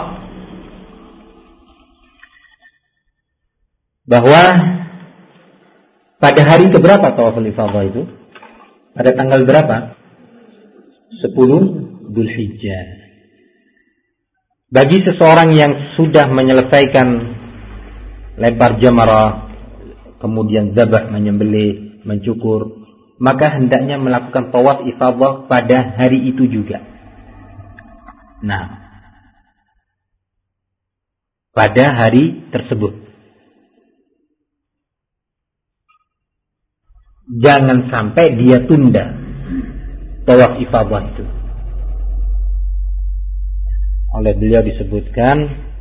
bahwa pada hari keberapa tawaf ifadah itu? Pada tanggal berapa? sepuluh Dzulhijjah. Bagi seseorang yang sudah menyelesaikan lempar jamarah, kemudian zabah, menyembelih, mencukur, maka hendaknya melakukan tawaf ifadah pada hari itu juga. Nah, pada hari tersebut. Jangan sampai dia tunda tawaf ifadah itu. Oleh beliau disebutkan,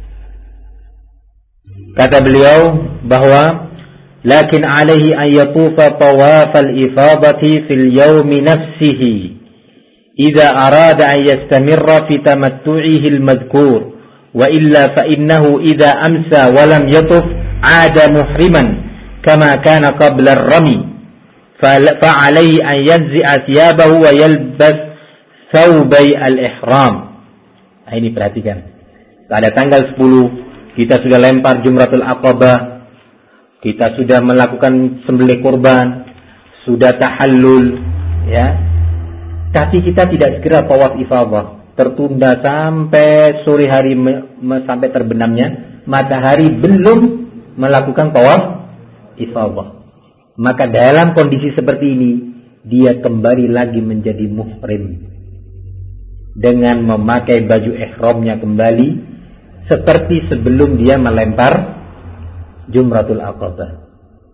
kata beliau bahwa lakin alaihi an yatufa tawaf al-ifadati fil yawmi nafsihi idza arada an yastamirra fi tamattu'ihi al-madhkur wa illa fa innahu idza amsa wa lam yatuf 'ada muhriman kama kana qabla ar-rami fa 'alaihi an yanzi'a thiyabahu wa yalbas thawbay al-ihram. Nah, ini perhatikan. Pada tanggal sepuluh kita sudah lempar Jumratul Aqabah, kita sudah melakukan sembelih kurban, sudah tahallul, ya. Tapi kita tidak segera tawaf ifadah, tertunda sampai sore hari me, me, sampai terbenamnya matahari belum melakukan tawaf ifadah. Maka dalam kondisi seperti ini dia kembali lagi menjadi muhrim dengan memakai baju ihramnya kembali seperti sebelum dia melempar Jumratul Aqabah.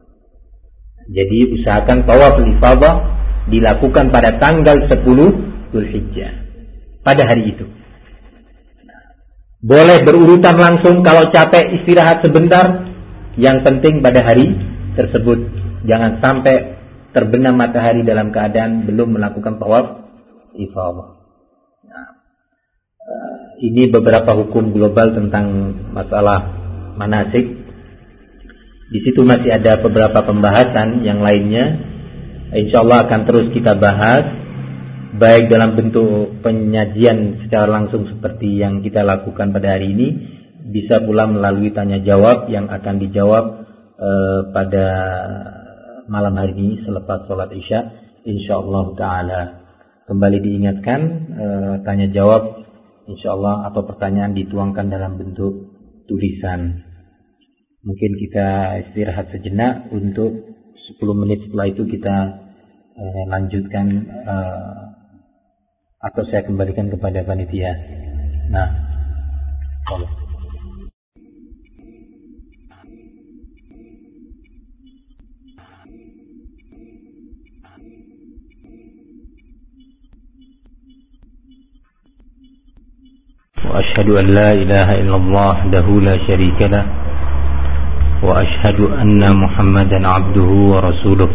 Jadi usahakan tawaf ifadah dilakukan pada tanggal sepuluh Dzulhijjah, pada hari itu. Boleh berurutan langsung, kalau capek istirahat sebentar. Yang penting pada hari tersebut jangan sampai terbenam matahari dalam keadaan belum melakukan tawaf ifadah. Ini beberapa hukum global tentang masalah manasik. Di situ masih ada beberapa pembahasan yang lainnya. Insyaallah akan terus kita bahas, baik dalam bentuk penyajian secara langsung seperti yang kita lakukan pada hari ini, bisa pula melalui tanya jawab yang akan dijawab eh, pada malam hari ini selepas sholat isya, insyaallah taala. Kembali diingatkan, eh, tanya jawab insyaallah atau pertanyaan dituangkan dalam bentuk tulisan. Mungkin kita istirahat sejenak untuk sepuluh menit, setelah itu kita eh, lanjutkan eh, atau saya kembalikan kepada panitia. Nah, tolong. وأشهد أن لا إله إلا الله وحده لا شريك له وأشهد أن محمدا عبده ورسوله.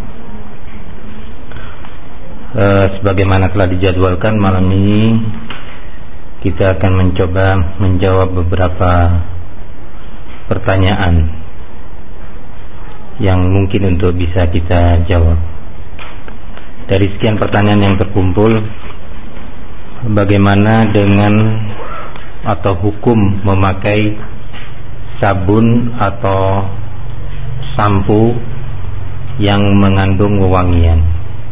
uh, Sebagaimana telah dijadwalkan, malam ini kita akan mencoba menjawab beberapa pertanyaan yang mungkin untuk bisa kita jawab. Dari sekian pertanyaan yang terkumpul, bagaimana dengan atau hukum memakai sabun atau sampo yang mengandung wewangian?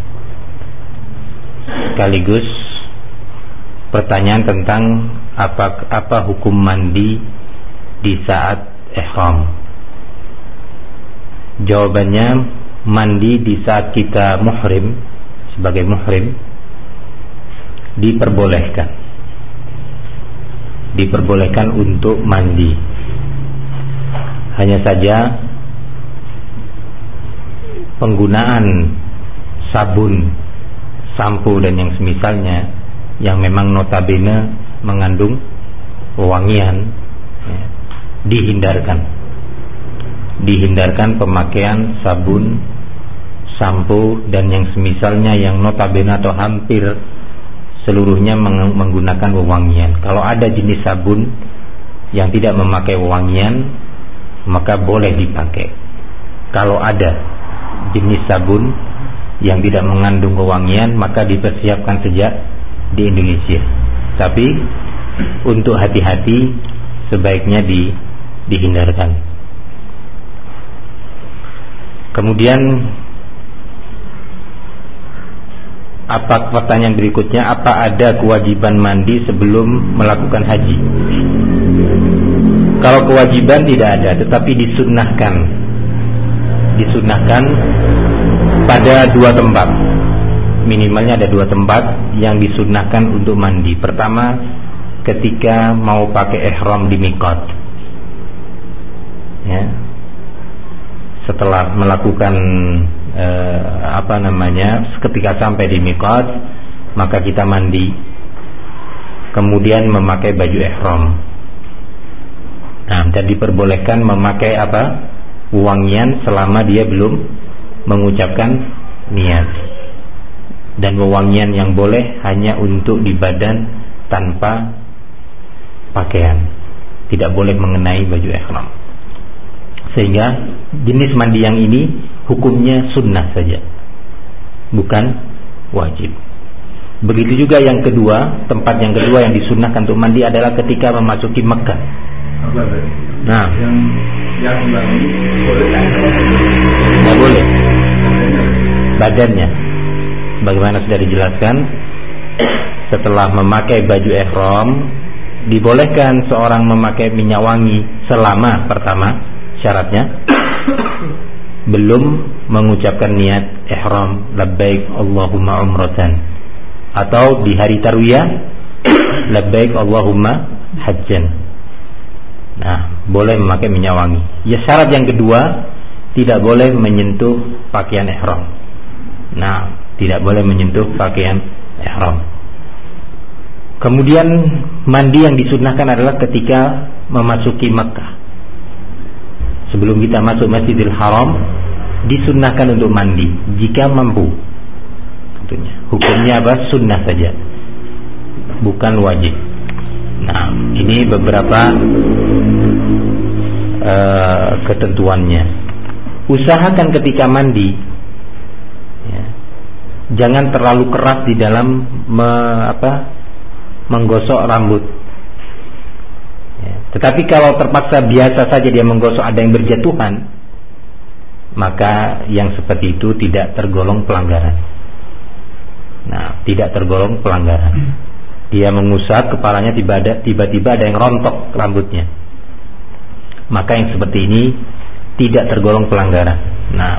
Sekaligus pertanyaan tentang apa apa hukum mandi di saat ihram. Jawabannya, mandi di saat kita muhrim, sebagai muhrim, diperbolehkan diperbolehkan untuk mandi. Hanya saja penggunaan sabun, sampo dan yang semisalnya yang memang notabene mengandung wewangian, ya, dihindarkan dihindarkan pemakaian sabun, sampo dan yang semisalnya yang notabene atau hampir seluruhnya menggunakan wewangian. Kalau ada jenis sabun yang tidak memakai wewangian, maka boleh dipakai. Kalau ada jenis sabun yang tidak mengandung wewangian, maka dipersiapkan sejak di Indonesia. Tapi untuk hati-hati sebaiknya di, dihindarkan. Kemudian apa pertanyaan berikutnya, apa ada kewajiban mandi sebelum melakukan haji? Kalau kewajiban tidak ada, tetapi disunnahkan. Disunnahkan pada dua tempat. Minimalnya ada dua tempat yang disunnahkan untuk mandi. Pertama, ketika mau pakai ihram di miqat. Ya. Setelah melakukan eh, apa namanya, ketika sampai di miqat, maka kita mandi. Kemudian memakai baju ihram. Nah, dan diperbolehkan memakai apa? Wewangian selama dia belum mengucapkan niat. Dan wewangian yang boleh hanya untuk di badan tanpa pakaian. Tidak boleh mengenai baju ihram. Sehingga jenis mandi yang ini hukumnya sunnah saja, bukan wajib. Begitu juga yang kedua, tempat yang kedua yang disunnahkan untuk mandi adalah ketika memasuki Mekah. Nah, yang yang mandi boleh tidak boleh badannya. Bagaimana sudah dijelaskan, setelah memakai baju ihram dibolehkan seorang memakai minyak wangi selama pertama syaratnya belum mengucapkan niat ihram labbaik Allahumma umratan, atau di hari tarwiyah labbaik Allahumma hajjan. Nah, boleh memakai minyak wangi. Ya, syarat yang kedua, tidak boleh menyentuh pakaian ihram. Nah, tidak boleh menyentuh pakaian ihram. Kemudian mandi yang disunnahkan adalah ketika memasuki Makkah. Sebelum kita masuk Masjidil Haram, disunnahkan untuk mandi jika mampu. Tentunya. Hukumnya apa? Sunnah saja, bukan wajib. Nah, ini beberapa uh, ketentuannya. Usahakan ketika mandi, ya, jangan terlalu keras di dalam me, apa, menggosok rambut. Ya, tetapi kalau terpaksa biasa saja dia menggosok, ada yang berjatuhan, maka yang seperti itu tidak tergolong pelanggaran. Nah, tidak tergolong pelanggaran. Dia mengusap kepalanya, tiba-tiba ada yang rontok rambutnya, maka yang seperti ini tidak tergolong pelanggaran. Nah,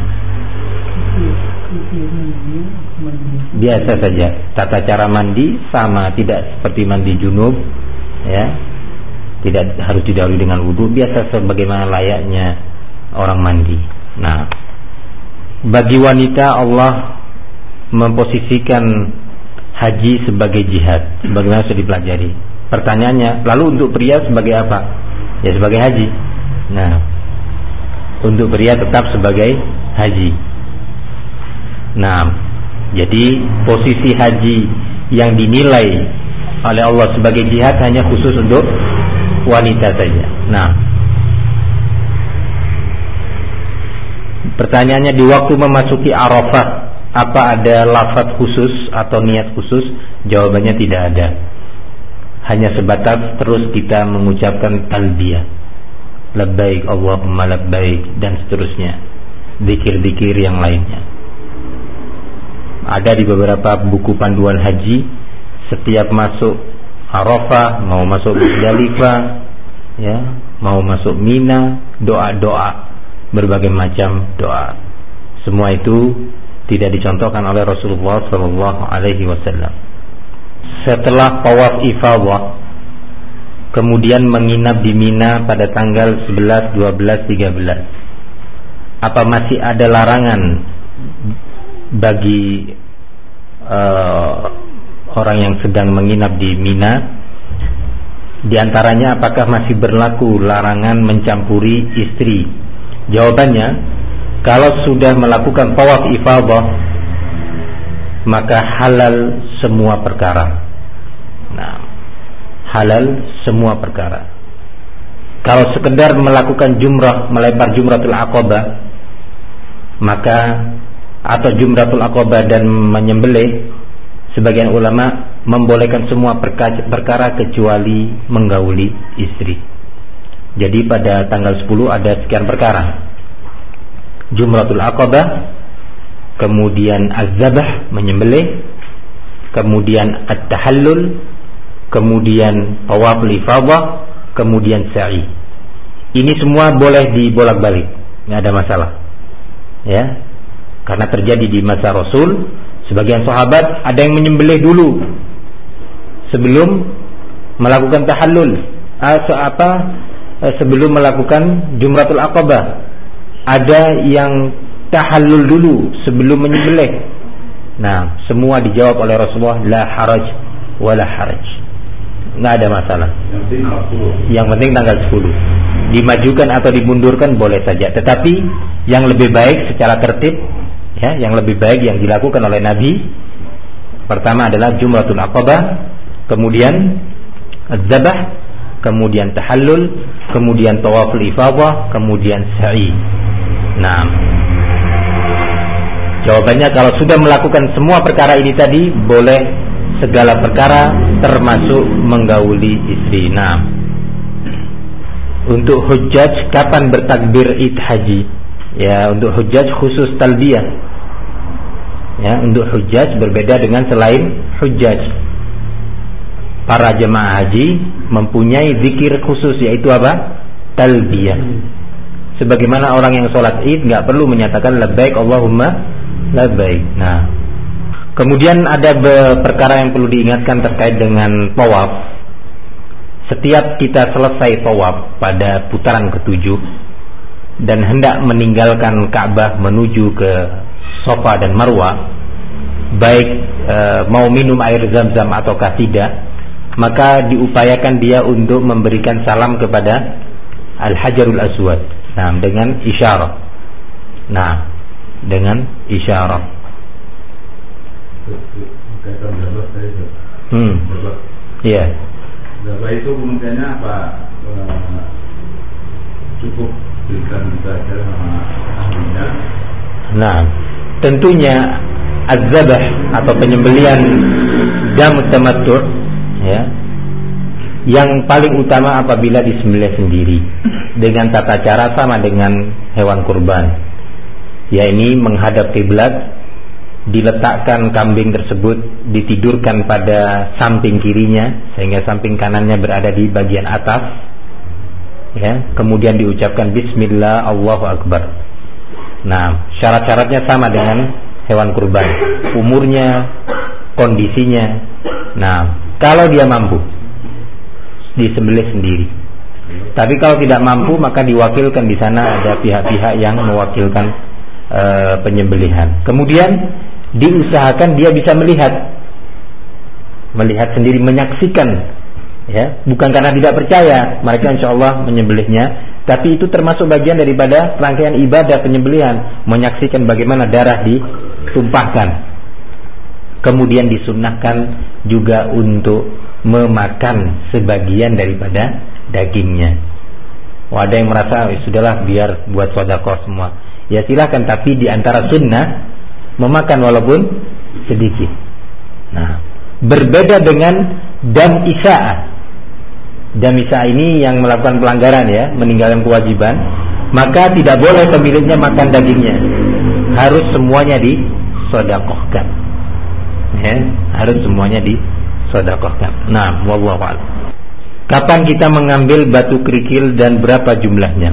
biasa saja. Tata cara mandi sama, tidak seperti mandi junub, ya, tidak harus didahului dengan wudu, biasa sebagaimana layaknya orang mandi. Nah, bagi wanita Allah memposisikan haji sebagai jihad, sebagaimana sudah dipelajari. Pertanyaannya, lalu untuk pria sebagai apa? Ya, sebagai haji. Nah, untuk pria tetap sebagai haji. Nah, jadi posisi haji yang dinilai oleh Allah sebagai jihad hanya khusus untuk wanita saja. Nah, pertanyaannya, di waktu memasuki Arafah, apa ada lafaz khusus atau niat khusus? Jawabannya tidak ada. Hanya sebatas terus kita mengucapkan talbiyah, labbaik Allahumma labbaik, dan seterusnya, zikir-zikir yang lainnya. Ada di beberapa buku panduan haji, setiap masuk Arafah, mau masuk Muzdalifah, ya, mau masuk Mina, doa-doa, berbagai macam doa. Semua itu tidak dicontohkan oleh Rasulullah Sallallahu Alaihi Wasallam. Setelah tawaf ifadah, kemudian menginap di Mina pada tanggal sebelas, dua belas, tiga belas, apa masih ada larangan bagi uh, orang yang sedang menginap di Mina? Di antaranya, apakah masih berlaku larangan mencampuri istri? Jawabannya, kalau sudah melakukan tawaf ifadah, maka halal semua perkara. Nah, halal semua perkara. Kalau sekedar melakukan jumrah, melempar jumratul aqabah, maka atau jumratul aqabah dan menyembelih, sebagian ulama membolehkan semua perkara kecuali menggauli istri. Jadi pada tanggal sepuluh ada sekian perkara: jumratul aqabah, kemudian az-zabah, menyembelih, kemudian at-tahallul, kemudian tawaful ifadah, kemudian sa'i. Ini semua boleh dibolak-balik, nggak ada masalah, ya. Karena terjadi di masa Rasul, sebagian sahabat ada yang menyembelih dulu sebelum melakukan tahallul, atau apa sebelum melakukan jumratul aqabah. Ada yang tahallul dulu sebelum menyembelih. Nah, semua dijawab oleh Rasulullah, la haraj wala haraj, nggak ada masalah. Yang penting tanggal sepuluh. Dimajukan atau dimundurkan boleh saja, tetapi yang lebih baik secara tertib, ya, yang lebih baik yang dilakukan oleh Nabi pertama adalah jumratul aqabah, kemudian az-zabah, kemudian tahallul, kemudian tawaful ifadah, kemudian sa'i. Nah, jawabannya kalau sudah melakukan semua perkara ini tadi, boleh segala perkara termasuk menggauli istri. Nah, untuk hujjaj kapan bertakbir id haji? Ya, untuk hujjaj khusus talbiyah. Ya, untuk hujjaj berbeda dengan selain hujjaj. Para jemaah haji mempunyai zikir khusus, yaitu apa? Talbiyah. Sebagaimana orang yang sholat id nggak perlu menyatakan labbaik Allahumma labbaik. Nah, kemudian ada perkara yang perlu diingatkan terkait dengan tawaf. Setiap kita selesai tawaf pada putaran ketujuh dan hendak meninggalkan Ka'bah menuju ke Safa dan Marwah, baik e, mau minum air Zam-Zam ataukah tidak, maka diupayakan dia untuk memberikan salam kepada Al-Hajarul Aswad. Nah, dengan isyarat. Nah, dengan isyarat. Hmm. Iya. Zabah itu kemungkinannya apa? E, cukup berikan saja sama ahlinya. Nah, tentunya az-zabah atau penyembelihan dam tamattu', ya, yang paling utama apabila disembelih sendiri dengan tata cara sama dengan hewan kurban, yakni menghadap kiblat, diletakkan kambing tersebut, ditidurkan pada samping kirinya sehingga samping kanannya berada di bagian atas, ya, kemudian diucapkan bismillah Allahu akbar. Nah, syarat-syaratnya sama dengan hewan kurban, umurnya, kondisinya. Nah, kalau dia mampu disembelih sendiri. Tapi kalau tidak mampu, maka diwakilkan di sana, ada pihak-pihak yang mewakilkan e, penyembelihan. Kemudian diusahakan dia bisa melihat melihat sendiri, menyaksikan, ya, bukan karena tidak percaya mereka insya Allah menyembelihnya, tapi itu termasuk bagian daripada rangkaian ibadah penyembelihan, menyaksikan bagaimana darah ditumpahkan. Kemudian disunnahkan juga untuk memakan sebagian daripada dagingnya. Wah, ada yang merasa eh, sudahlah biar buat sedekah semua, ya silakan, tapi di antara sunnah memakan walaupun sedikit. Nah, berbeda dengan dam isa'ah. Dam isa'ah ini yang melakukan pelanggaran, ya, meninggalkan kewajiban, maka tidak boleh pemiliknya makan dagingnya, harus semuanya disedekahkan, ya, harus semuanya disedekahkan. Nah, wallahu a'lam. Kapan kita mengambil batu kerikil dan berapa jumlahnya?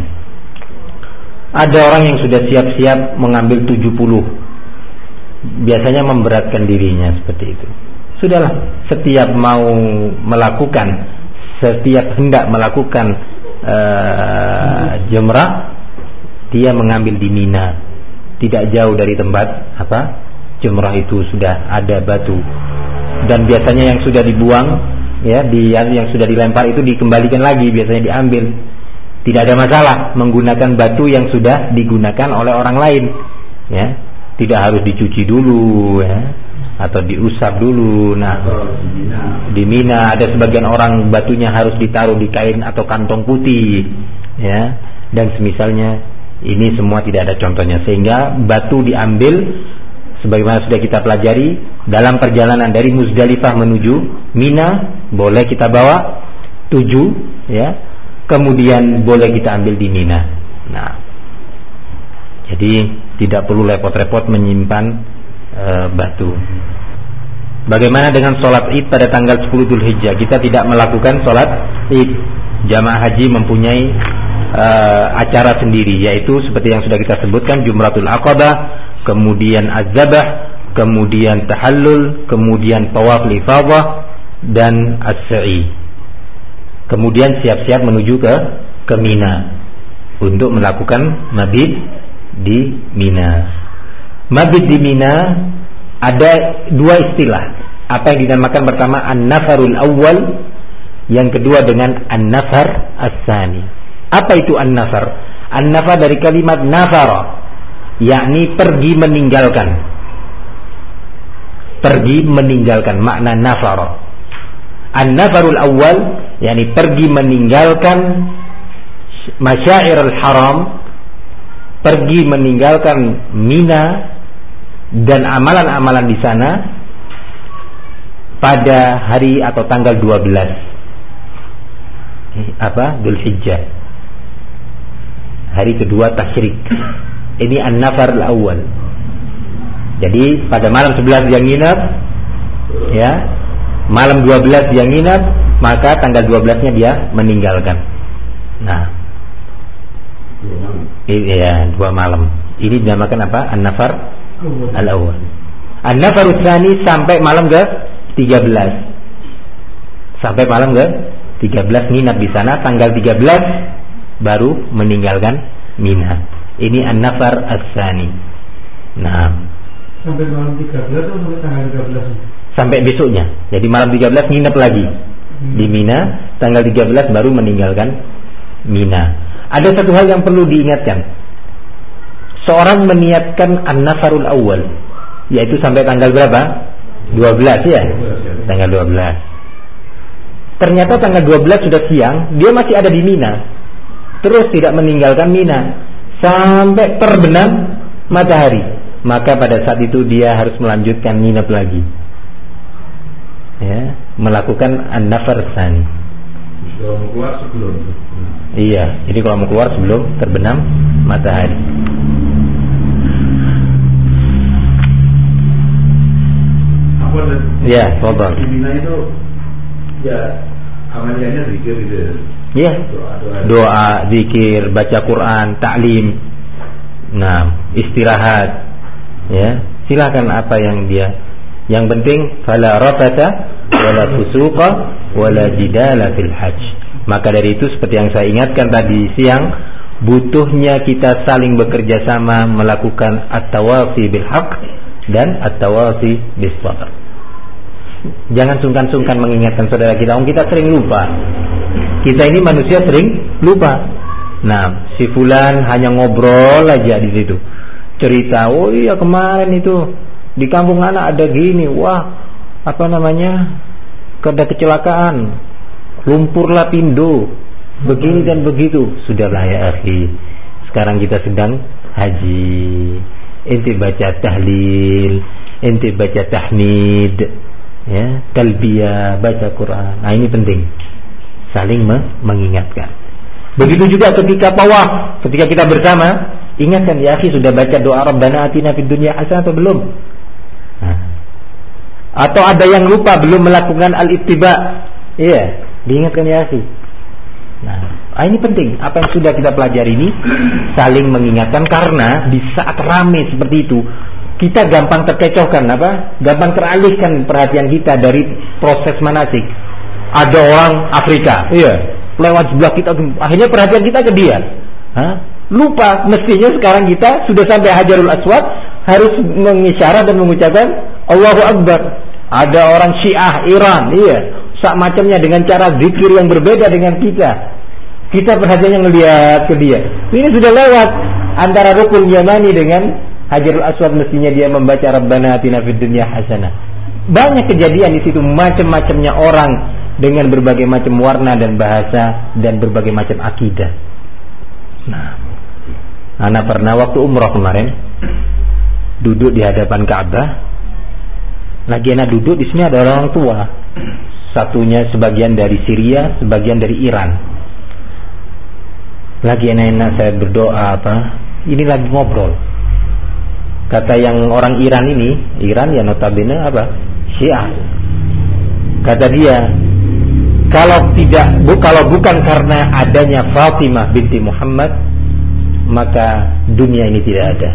Ada orang yang sudah siap-siap mengambil tujuh puluh, biasanya memberatkan dirinya seperti itu. Sudahlah, setiap mau melakukan, setiap hendak melakukan uh, jumrah, dia mengambil di Mina, tidak jauh dari tempat apa jumrah itu sudah ada batu, dan biasanya yang sudah dibuang, ya, di, yang sudah dilempar itu dikembalikan lagi, biasanya diambil. Tidak ada masalah menggunakan batu yang sudah digunakan oleh orang lain, ya. Tidak harus dicuci dulu, ya. atau diusap dulu. Nah, di Mina ada sebagian orang batunya harus ditaruh di kain atau kantong putih, ya, dan semisalnya. Ini semua tidak ada contohnya, sehingga batu diambil sebagaimana sudah kita pelajari dalam perjalanan dari Muzdalifah menuju Mina, boleh kita bawa tujuh, ya, kemudian boleh kita ambil di Mina. Nah, jadi tidak perlu repot-repot menyimpan e, batu. Bagaimana dengan sholat id pada tanggal sepuluh Dzulhijjah? Kita tidak melakukan sholat id. Jamaah haji mempunyai e, acara sendiri, yaitu seperti yang sudah kita sebutkan, Jumratul Aqabah, kemudian Az-Zabah, kemudian Tahallul, kemudian Tawaf Lifadah, dan As-Sa'i. Kemudian siap-siap menuju ke ke Mina untuk melakukan mabit di Mina. Mabit di Mina ada dua istilah. Apa yang dinamakan pertama an-nafarul awwal, yang kedua dengan an-nafar as-sani. Apa itu an-nafar? An-nafar dari kalimat nafara, yakni pergi meninggalkan. Pergi meninggalkan, makna nafara. An-nafarul awwal, yakni pergi meninggalkan masyairul haram, pergi meninggalkan Mina dan amalan-amalan di sana pada hari atau tanggal dua belas apa? Dzulhijjah, hari kedua tasyrik. Ini an-nafar al-awwal. Jadi pada malam sebelas yang nginap, ya, malam dua belas dia nginap, maka tanggal dua belas-nya dia meninggalkan. Nah, iya, dua malam. Ini dinamakan apa? An-nafar al-awwal. An-nafar ats-tsani sampai malam ke tiga belas. Sampai malam ke tiga belas nginap di sana, tanggal tiga belas baru meninggalkan Mina. Ini an-nafar ats-tsani. Nah, sampai malam tiga belas atau sampai tanggal tiga belas? Sampai besoknya. Jadi malam tiga belas nginep lagi hmm. di Mina, tanggal tiga belas baru meninggalkan Mina. Ada satu hal yang perlu diingatkan. Seorang meniatkan an-nafarul awwal, yaitu sampai tanggal berapa? dua belas, ya? Tanggal dua belas. Ternyata tanggal dua belas sudah siang, dia masih ada di Mina. Terus tidak meninggalkan Mina sampai terbenam matahari. Maka pada saat itu dia harus melanjutkan nginep lagi, ya, melakukan an-nafar tsani. Kalau mau keluar sebelum. Iya, jadi kalau mau keluar sebelum terbenam matahari. Apa? Ya, fadhal. Di Mina itu ya amalnya zikir gitu. Iya. Doa, zikir, baca Quran, taklim. Nah, istirahat. Ya, silakan apa yang dia. Yang penting fala rafata wala fusuqa wala jidala fil hajj. Maka dari itu seperti yang saya ingatkan tadi siang, butuhnya kita saling bekerja sama melakukan at-tawasi bil haqq dan at-tawasi bis sabr. Jangan sungkan-sungkan mengingatkan saudara kita. Om, kita sering lupa. Kita ini manusia sering lupa. Nah, si fulan hanya ngobrol aja di situ. Cerita, oh iya kemarin itu di kampung anak ada gini, wah apa namanya, ada kecelakaan, lumpur lapindo, begini dan begitu. Sudahlah ya akhi, sekarang kita sedang haji, ente baca tahlil, ente baca tahmid, ya, talbiyah, baca Quran. Nah ini penting, saling mengingatkan. Begitu juga ketika tawaf, ketika kita bersama, ingatkan ya akhi, sudah baca doa Rabbana atina fid dunya hasanah atau belum? Nah. Atau ada yang lupa belum melakukan al-ittiba, iya, diingatkan ya akhi. Nah, ini penting. Apa yang sudah kita pelajari ini saling mengingatkan, karena di saat ramai seperti itu kita gampang terkecohkan, apa? Gampang teralihkan perhatian kita dari proses manasik. Ada orang Afrika, iya, lewat sebelah kita, akhirnya perhatian kita ke dia. Hah? Lupa, mestinya sekarang kita sudah sampai Hajarul Aswad, harus mengisyarat dan mengucapkan Allahu Akbar. Ada orang Syiah Iran, iya, sak macamnya dengan cara zikir yang berbeda dengan kita. Kita perhatiannya ngelihat ke dia. Ini sudah lewat antara rukun Yamani dengan Hajarul Aswad, mestinya dia membaca Rabbana atina fid dunya hasanah. Banyak kejadian di situ, macam-macamnya orang dengan berbagai macam warna dan bahasa dan berbagai macam akidah. Nah, anak pernah waktu umrah kemarin duduk di hadapan Ka'bah. Lagi anak duduk di sini ada orang tua. Satunya sebagian dari Syria, sebagian dari Iran. Lagi enak-enak saya berdoa apa? Ini lagi ngobrol. Kata yang orang Iran ini, Iran ya notabene apa? Syiah. Kata dia, kalau tidak, bu, kalau bukan karena adanya Fatimah binti Muhammad, maka dunia ini tidak ada.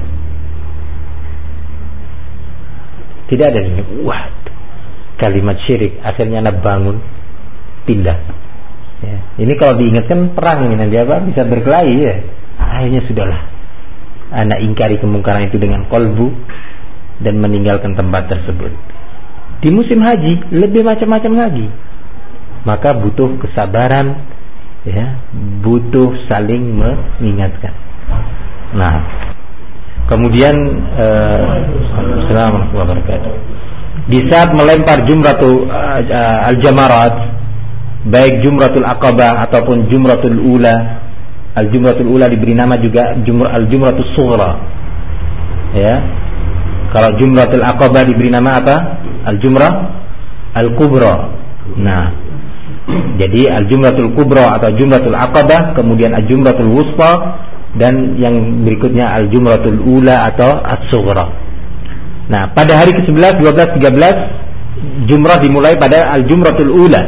Tidak ada dunia. Wah, kalimat syirik. Akhirnya anak bangun, pindah. Ya. Ini kalau diingatkan perang ini nanti apa? Bisa berkelahi ya. Akhirnya sudahlah. Anak ingkari kemungkaran itu dengan kolbu dan meninggalkan tempat tersebut. Di musim haji lebih macam-macam lagi. Maka butuh kesabaran, ya, butuh saling mengingatkan. Nah, kemudian eh, Assalamualaikum warahmatullahi wabarakatuh. Di saat melempar jumratul uh, al-jamarat, baik jumratul aqabah ataupun jumratul ula, al-jumratul ula diberi nama juga jumr al-jumratul sughra. Ya. Kalau jumratul aqabah diberi nama apa? Al-jumrah al-kubra. Nah, jadi al-jumratul kubra atau jumratul aqabah, kemudian al-jumratul wusta, dan yang berikutnya al-jumratul ula atau as-sughra. Nah, pada hari ke sebelas, dua belas, tiga belas jumrah dimulai pada al-jumratul ula.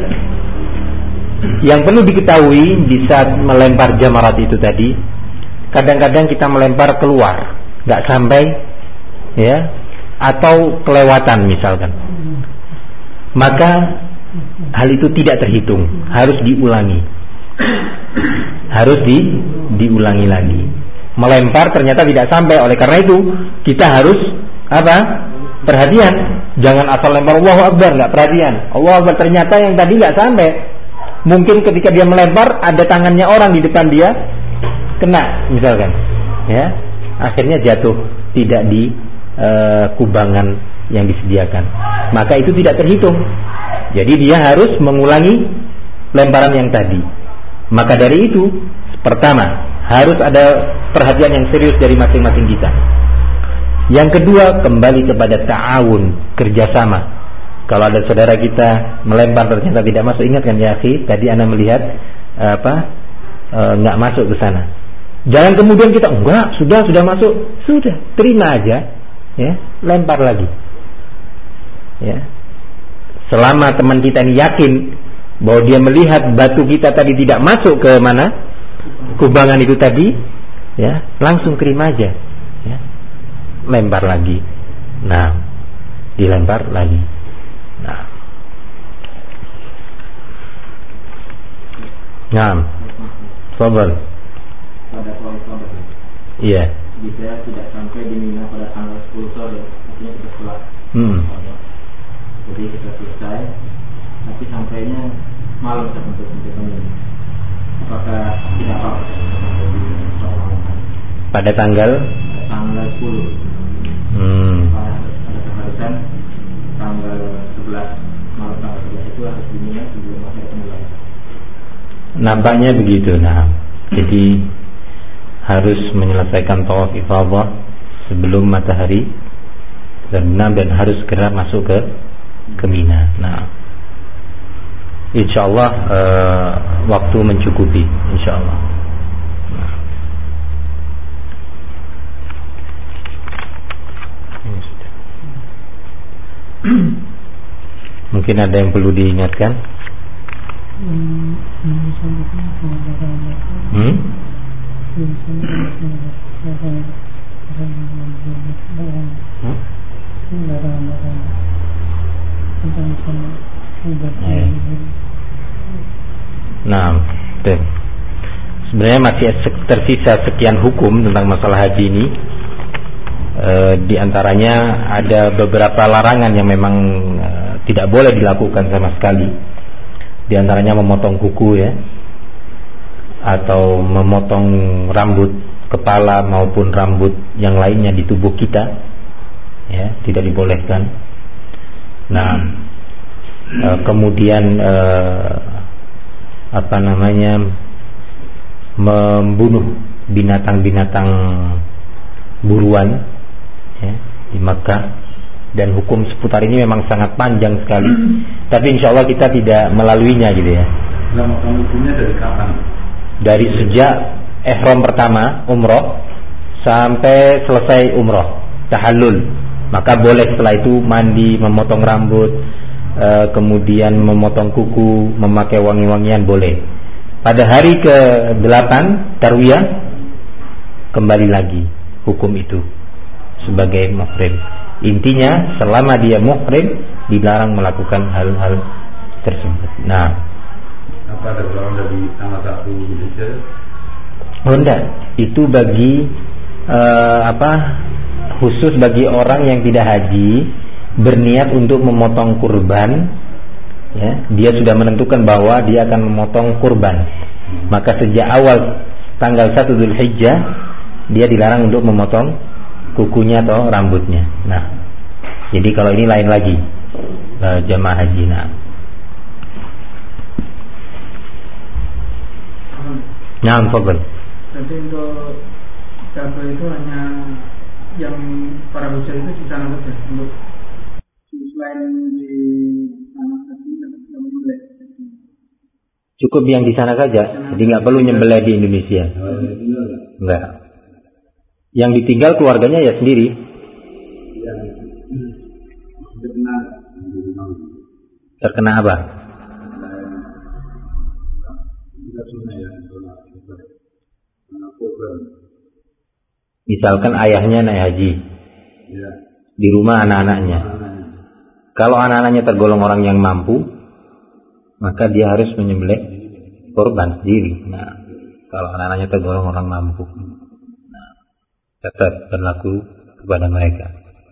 Yang perlu diketahui di saat melempar jamarat itu tadi, kadang-kadang kita melempar keluar, nggak sampai, ya, atau kelewatan misalkan. Maka hal itu tidak terhitung, harus diulangi. Harus di diulangi lagi. Melempar ternyata tidak sampai, oleh karena itu kita harus apa? Perhatian. Jangan asal lempar Allahu Akbar, nggak perhatian. Allahu Akbar, ternyata yang tadi nggak sampai. Mungkin ketika dia melempar ada tangannya orang di depan dia, kena misalkan, ya, akhirnya jatuh tidak di uh, kubangan yang disediakan. Maka itu tidak terhitung. Jadi dia harus mengulangi lemparan yang tadi. Maka dari itu, pertama, harus ada perhatian yang serius dari masing-masing kita. Yang kedua, kembali kepada ta'awun, kerjasama. Kalau ada saudara kita melempar ternyata tidak masuk, ingatkan ya akhi, tadi Anda melihat apa e, nggak masuk ke sana. Jangan kemudian kita enggak, sudah sudah masuk, sudah terima aja, ya, lempar lagi. Ya. Selama teman kita ini yakin bahwa dia melihat batu kita tadi tidak masuk ke mana, kubangan itu tadi, ya, langsung terima aja, ya, lempar lagi. Nah, dilempar lagi. Nah, nah, sabar. Pada poin sabar. Iya. Jika tidak sampai di Mina pada tanggal sepuluh sore, artinya kita setelah. Hmm. Jadi kita selesai, tapi sampainya malam terbentuk untuk Mina. Apakah tidak apa-apa? Pada tanggal? Tanggal sepuluh. Hmm. Ada keharusan tanggal sebelas, malam tanggal sebelas itu harus dimulai sebelum akhir mulai. Nampaknya begitu. Nah, jadi harus menyelesaikan tawaf ifadah sebelum matahari terbenam dan harus segera masuk ke ke Mina. Nah, insyaallah uh, waktu mencukupi, insyaallah. Nah. Mungkin ada yang perlu diingatkan? Hmm? Hmm? Nah, deh. Sebenarnya masih tersisa sekian hukum tentang masalah haji ini. E, di antaranya ada beberapa larangan yang memang e, tidak boleh dilakukan sama sekali. Di antaranya memotong kuku, ya, atau memotong rambut kepala maupun rambut yang lainnya di tubuh kita, ya, tidak dibolehkan. Nah, e, kemudian e, apa namanya membunuh binatang-binatang buruan ya, di Makkah, dan hukum seputar ini memang sangat panjang sekali. Tapi insya Allah kita tidak melaluinya gitu ya. Nah, hukumnya dari kapan? Dari sejak ihram pertama umroh sampai selesai umroh tahallul, maka boleh setelah itu mandi, memotong rambut, e, kemudian memotong kuku, memakai wangi-wangian boleh. Pada hari ke delapan tarwiyah kembali lagi hukum itu sebagai muhrim. Intinya selama dia muhrim dilarang melakukan hal-hal tersebut. Nah, apa ada orang dari tanggal satu Indonesia? Oh enggak, itu bagi uh, apa khusus bagi orang yang tidak haji berniat untuk memotong kurban, ya, dia sudah menentukan bahwa dia akan memotong kurban, maka sejak awal tanggal satu Dzulhijjah dia dilarang untuk memotong kukunya atau rambutnya. Nah, jadi kalau ini lain lagi uh, jamaah haji. Nah, nah, fadhil. Jadi untuk Ka'bah itu hanya yang para hujjah itu di sana saja, untuk selain di sana tadi tidak menyembelih. Cukup yang di sana saja, jadi nggak perlu nyembelih di Indonesia. Enggak. Yang ditinggal keluarganya ya sendiri. Terkena apa? Misalkan ayahnya naik haji, di rumah anak-anaknya. Kalau anak-anaknya tergolong orang yang mampu, maka dia harus menyembelih korban sendiri. Nah, kalau anak-anaknya tergolong orang mampu, nah, tetap berlaku kepada mereka.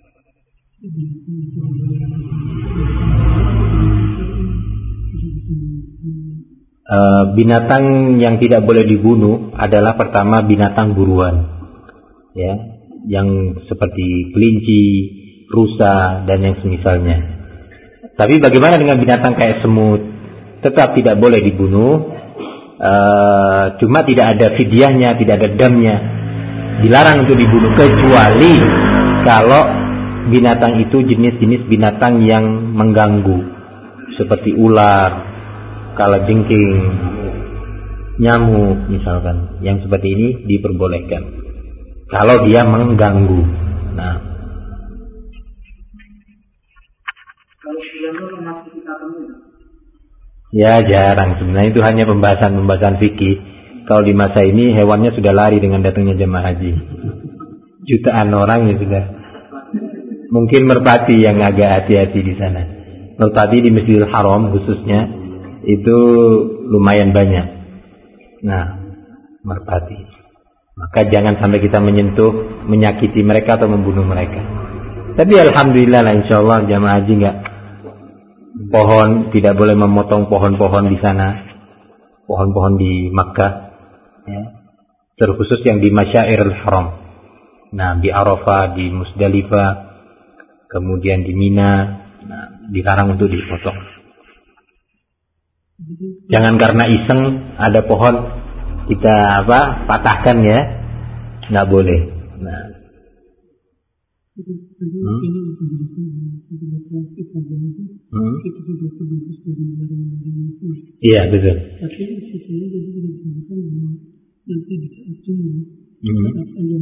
E, binatang yang tidak boleh dibunuh adalah pertama binatang buruan, ya, yang seperti kelinci, rusa dan yang semisalnya. Tapi bagaimana dengan binatang kayak semut? Tetap tidak boleh dibunuh. E, cuma tidak ada fidyahnya, tidak ada damnya. Dilarang untuk dibunuh kecuali kalau binatang itu jenis-jenis binatang yang mengganggu, seperti ular, kalajengking, nyamuk misalkan. Yang seperti ini diperbolehkan kalau dia mengganggu. Nah, kalau dia masuk kita temukan, ya jarang. Sebenarnya itu hanya pembahasan-pembahasan fikih. Kalau di masa ini hewannya sudah lari dengan datangnya jemaah haji. Jutaan orang ya sudah. Mungkin merpati yang agak hati-hati di sana. Merpati di Masjidil Haram khususnya itu lumayan banyak. Nah, merpati. Maka jangan sampai kita menyentuh, menyakiti mereka atau membunuh mereka. Tapi alhamdulillah lah, insyaallah jamaah haji enggak. Pohon tidak boleh memotong pohon-pohon di sana. Pohon-pohon di Makkah, ya. Terkhusus yang di Masyairil Haram. Nah, di Arafah, di Musdalifah, kemudian di Mina, nah, dilarang untuk dipotong. Jangan karena iseng ada pohon kita apa patahkan ya, nggak boleh. Nah, hmm? Hmm? Iya betul. Hmm.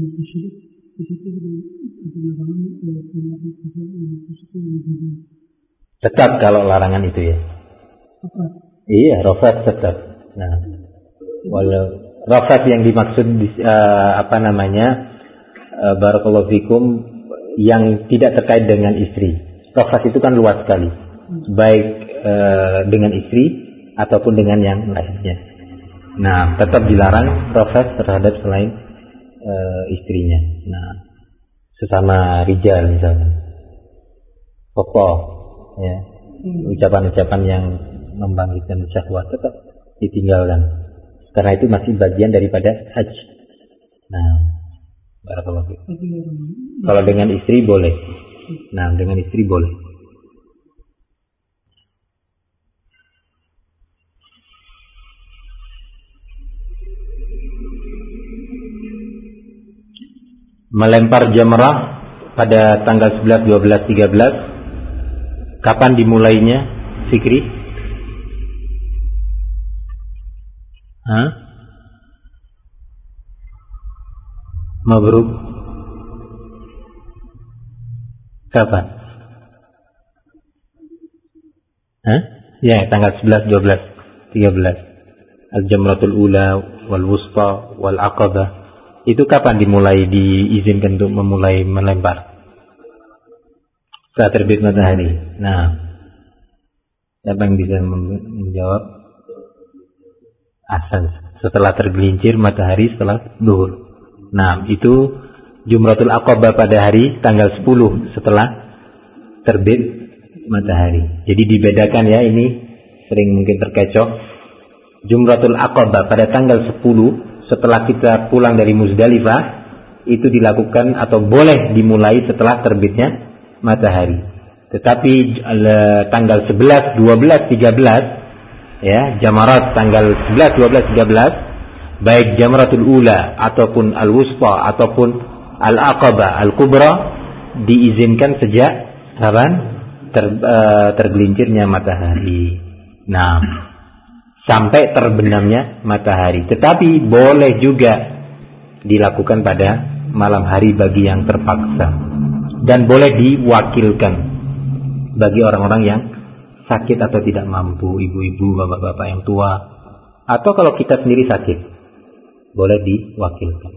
Tetap kalau larangan itu ya. Iya, rafat tetap. Nah, walau rafat yang dimaksud uh, apa namanya, uh, barakallahu fikum, yang tidak terkait dengan istri. Rafat itu kan luas sekali, baik uh, dengan istri ataupun dengan yang lainnya. Nah, tetap dilarang rafat terhadap selain uh, istrinya. Nah, sesama rijal misalnya, foto, ya, ucapan-ucapan yang membangkitkan syahwat tetap ditinggalkan, karena itu masih bagian daripada haji. Nah, barakallahu fiik. Kalau dengan istri boleh. Nah, dengan istri boleh. melempar jamrah pada tanggal sebelas, dua belas, tiga belas. Kapan dimulainya, Fikri? Hah? Mabruk. Kapan? Hah? Ya, tanggal sebelas, dua belas, tiga belas. Al-Jamratul Ula wal Wusta wal Aqabah. Itu kapan dimulai diizinkan untuk memulai melempar? Saat terbit matahari. Nah, siapa yang bisa menjawab? Asal setelah tergelincir matahari setelah zuhur. Nah, itu Jumratul Aqabah pada hari tanggal sepuluh setelah terbit matahari. Jadi dibedakan ya, ini sering mungkin terkecoh. Jumratul Aqabah pada tanggal sepuluh setelah kita pulang dari Muzdalifah, itu dilakukan atau boleh dimulai setelah terbitnya matahari. Tetapi tanggal sebelas, dua belas, tiga belas ya, jamarat tanggal sebelas, dua belas, tiga belas, baik Jamratul Ula ataupun Al-Wusta ataupun Al-Aqabah Al-Kubra diizinkan sejak kapan? Ter, uh, tergelincirnya matahari. Nah, sampai terbenamnya matahari. Tetapi boleh juga dilakukan pada malam hari bagi yang terpaksa. Dan boleh diwakilkan bagi orang-orang yang sakit atau tidak mampu, ibu-ibu, bapak-bapak yang tua. Atau kalau kita sendiri sakit, boleh diwakilkan.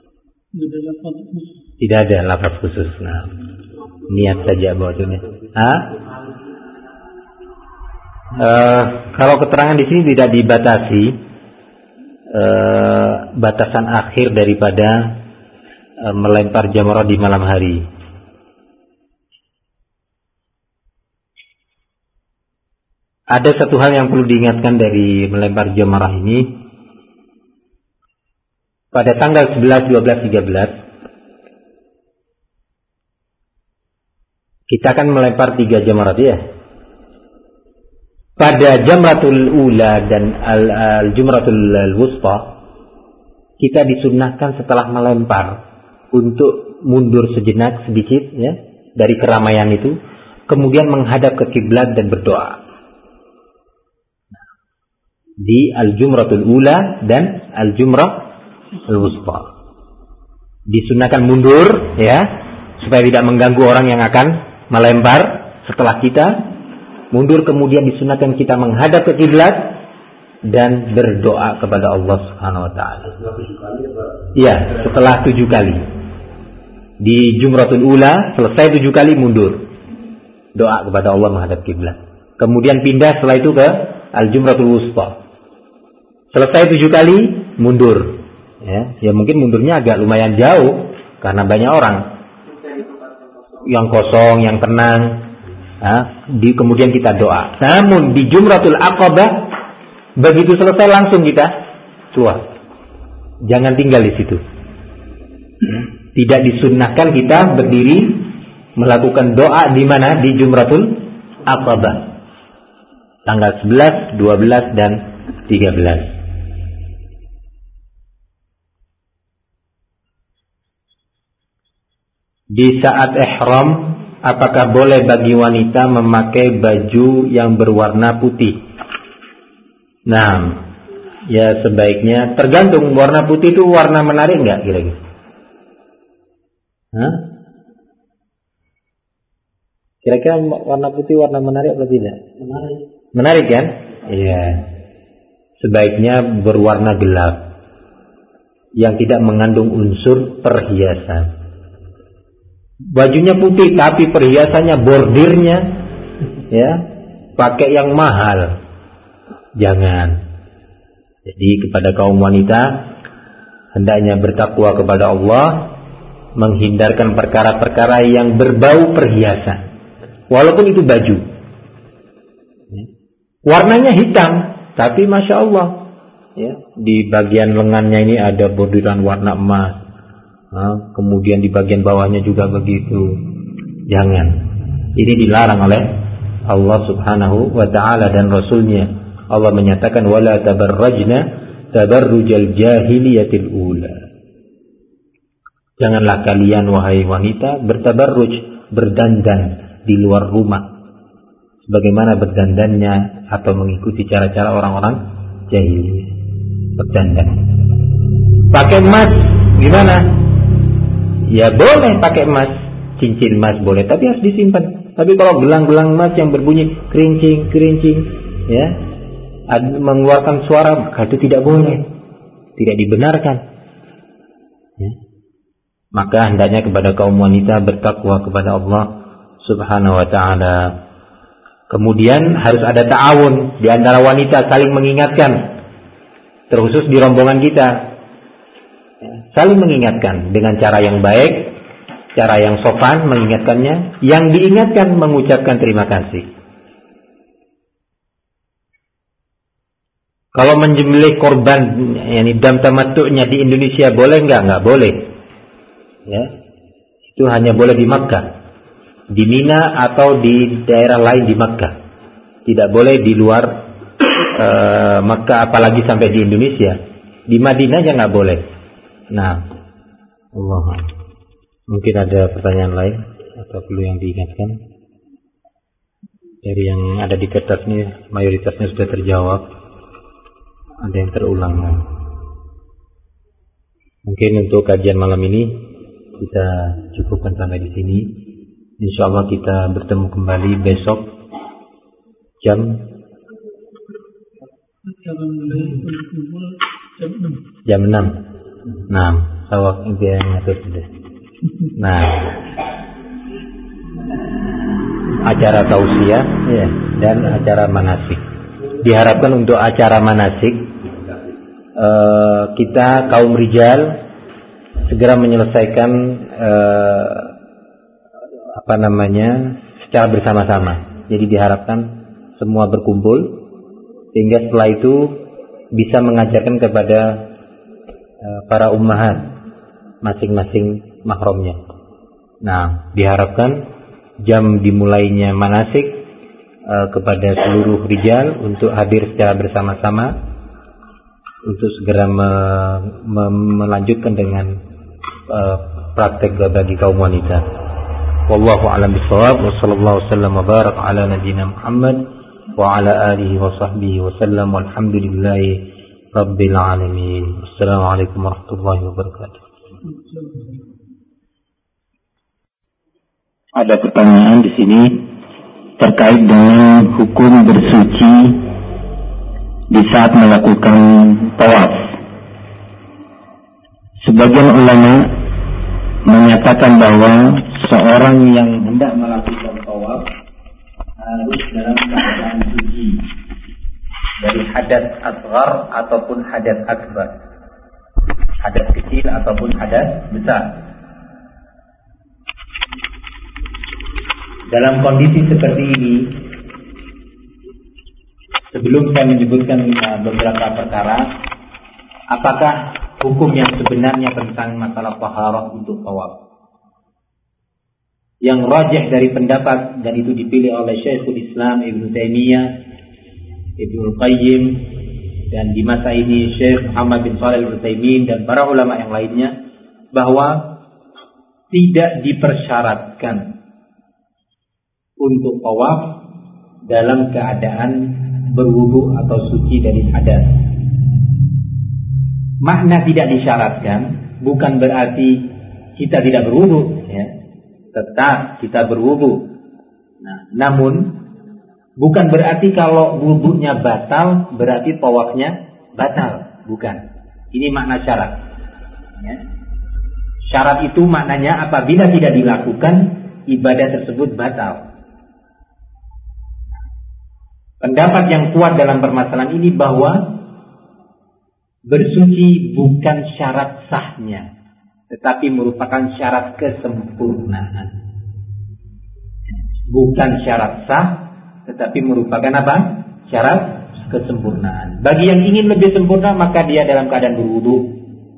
Tidak ada lafaz khusus. Nah, niat saja bahwasanya. Hah? Uh, kalau keterangan di sini tidak dibatasi uh, batasan akhir daripada uh, melempar jamrah di malam hari. Ada satu hal yang perlu diingatkan dari melempar jamrah ini. Pada tanggal sebelas, dua belas, tiga belas kita akan melempar tiga jamrah ya. Pada Jamratul Ula dan Al-Jumratul Al-Wusta kita disunnahkan setelah melempar untuk mundur sejenak sedikit ya dari keramaian itu, kemudian menghadap ke kiblat dan berdoa. Di Al-Jumratul Ula dan Al-Jumrah Al-Wusta disunnahkan mundur ya, supaya tidak mengganggu orang yang akan melempar setelah kita. Mundur, kemudian disunahkan kita menghadap ke kiblat dan berdoa kepada Allah Subhanahu wa taala. Iya, setelah tujuh kali. Di Jumratul Ula selesai tujuh kali mundur. Doa kepada Allah menghadap kiblat. Kemudian pindah setelah itu ke Al-Jumratul Wusta. Selesai tujuh kali mundur. Ya, ya mungkin mundurnya agak lumayan jauh karena banyak orang. Yang kosong, yang tenang. Nah, di, kemudian kita doa. Namun di Jumratul Aqabah begitu selesai langsung kita keluar. Jangan tinggal di situ. Tidak disunnahkan kita berdiri melakukan doa di mana? Di Jumratul Aqabah. Tanggal sebelas, dua belas dan tiga belas. Di saat ihram, apakah boleh bagi wanita memakai baju yang berwarna putih? Nah, ya sebaiknya tergantung warna putih itu warna menarik nggak kira-kira? Hah? Kira-kira warna putih warna menarik atau tidak? Menarik. Menarik kan? Iya. Sebaiknya berwarna gelap yang tidak mengandung unsur perhiasan. Bajunya putih tapi perhiasannya, bordirnya ya pakai yang mahal. Jangan. Jadi kepada kaum wanita hendaknya bertakwa kepada Allah, menghindarkan perkara-perkara yang berbau perhiasan. Walaupun itu baju. Warnanya hitam, tapi masya Allah ya, di bagian lengannya ini ada bordiran warna emas. Nah, kemudian di bagian bawahnya juga begitu. Jangan. Ini dilarang oleh Allah Subhanahu wa taala dan Rasulnya. Allah menyatakan wala tabarrajna tabarrujal jahiliyatil ula. Janganlah kalian wahai wanita bertabarruj, berdandan di luar rumah sebagaimana berdandannya atau mengikuti cara-cara orang-orang jahiliyah. Berdandan. Pakai emas gimana? Ya boleh pakai emas, cincin emas boleh, tapi harus disimpan. Tapi kalau gelang-gelang emas yang berbunyi kerincing, kerincing, ya, mengeluarkan suara, maka itu tidak boleh, tidak dibenarkan. Ya. Maka hendaknya kepada kaum wanita bertakwa kepada Allah Subhanahu wa ta'ala. Kemudian harus ada ta'awun di antara wanita, saling mengingatkan, terkhusus di rombongan kita, saling mengingatkan dengan cara yang baik, cara yang sopan mengingatkannya, yang diingatkan mengucapkan terima kasih. Kalau menjembelih korban, yakni dam tamattu'nya di Indonesia boleh enggak? Enggak boleh. Ya, itu hanya boleh di Makkah, di Mina atau di daerah lain di Makkah. Tidak boleh di luar uh, Makkah, apalagi sampai di Indonesia. Di Madinah aja nggak boleh. Nah, Allah. Mungkin ada pertanyaan lain atau perlu yang diingatkan? Dari yang ada di kertas ini mayoritasnya sudah terjawab. Ada yang terulang. Mungkin untuk kajian malam ini kita cukupkan sampai di sini. Insyaallah kita bertemu kembali besok jam jam enam. Nah, sawak dia ngatur sudah. Nah, acara tausiah ya, dan acara manasik. Diharapkan untuk acara manasik uh, kita kaum rijal segera menyelesaikan uh, apa namanya secara bersama-sama. Jadi diharapkan semua berkumpul sehingga setelah itu bisa mengajarkan kepada uh, para ummahat masing-masing mahramnya. Nah, diharapkan jam dimulainya manasik uh, kepada seluruh rijal untuk hadir secara bersama-sama untuk segera me, me, melanjutkan dengan uh, praktek bagi kaum wanita. Wallahu a'lam bishawab wa sallallahu wasallam wa barak ala nabiyyina Muhammad wa ala alihi wa sahbihi wa sallam walhamdulillahi rabbil alamin. Assalamualaikum warahmatullahi wabarakatuh. Ada pertanyaan di sini terkait dengan hukum bersuci di saat melakukan tawaf. Sebagian ulama menyatakan bahwa seorang yang hendak melakukan tawaf harus dalam keadaan suci dari hadas asghar ataupun hadas akbar, hadas kecil ataupun hadas besar. Dalam kondisi seperti ini, sebelum saya menyebutkan beberapa perkara, apakah hukum yang sebenarnya tentang masalah taharah untuk tawaf? Yang rajih dari pendapat, dan itu dipilih oleh Syekhul Islam Ibnu Taimiyah, Ibnu Qayyim, dan di masa ini Syekh Muhammad bin Shalih Al-Utsaimin dan para ulama yang lainnya, bahwa tidak dipersyaratkan untuk tawaf dalam keadaan berwudu atau suci dari hadas. Makna tidak disyaratkan bukan berarti kita tidak berwudu, ya. Tetap kita berwudu. Nah, namun bukan berarti kalau wudunya batal berarti tawafnya batal, bukan. Ini makna syarat. Ya. Syarat itu maknanya apabila tidak dilakukan ibadah tersebut batal. Pendapat yang kuat dalam permasalahan ini bahwa bersuci bukan syarat sahnya, tetapi merupakan syarat kesempurnaan. Bukan syarat sah, tetapi merupakan apa? Syarat kesempurnaan. Bagi yang ingin lebih sempurna, maka dia dalam keadaan berwudu.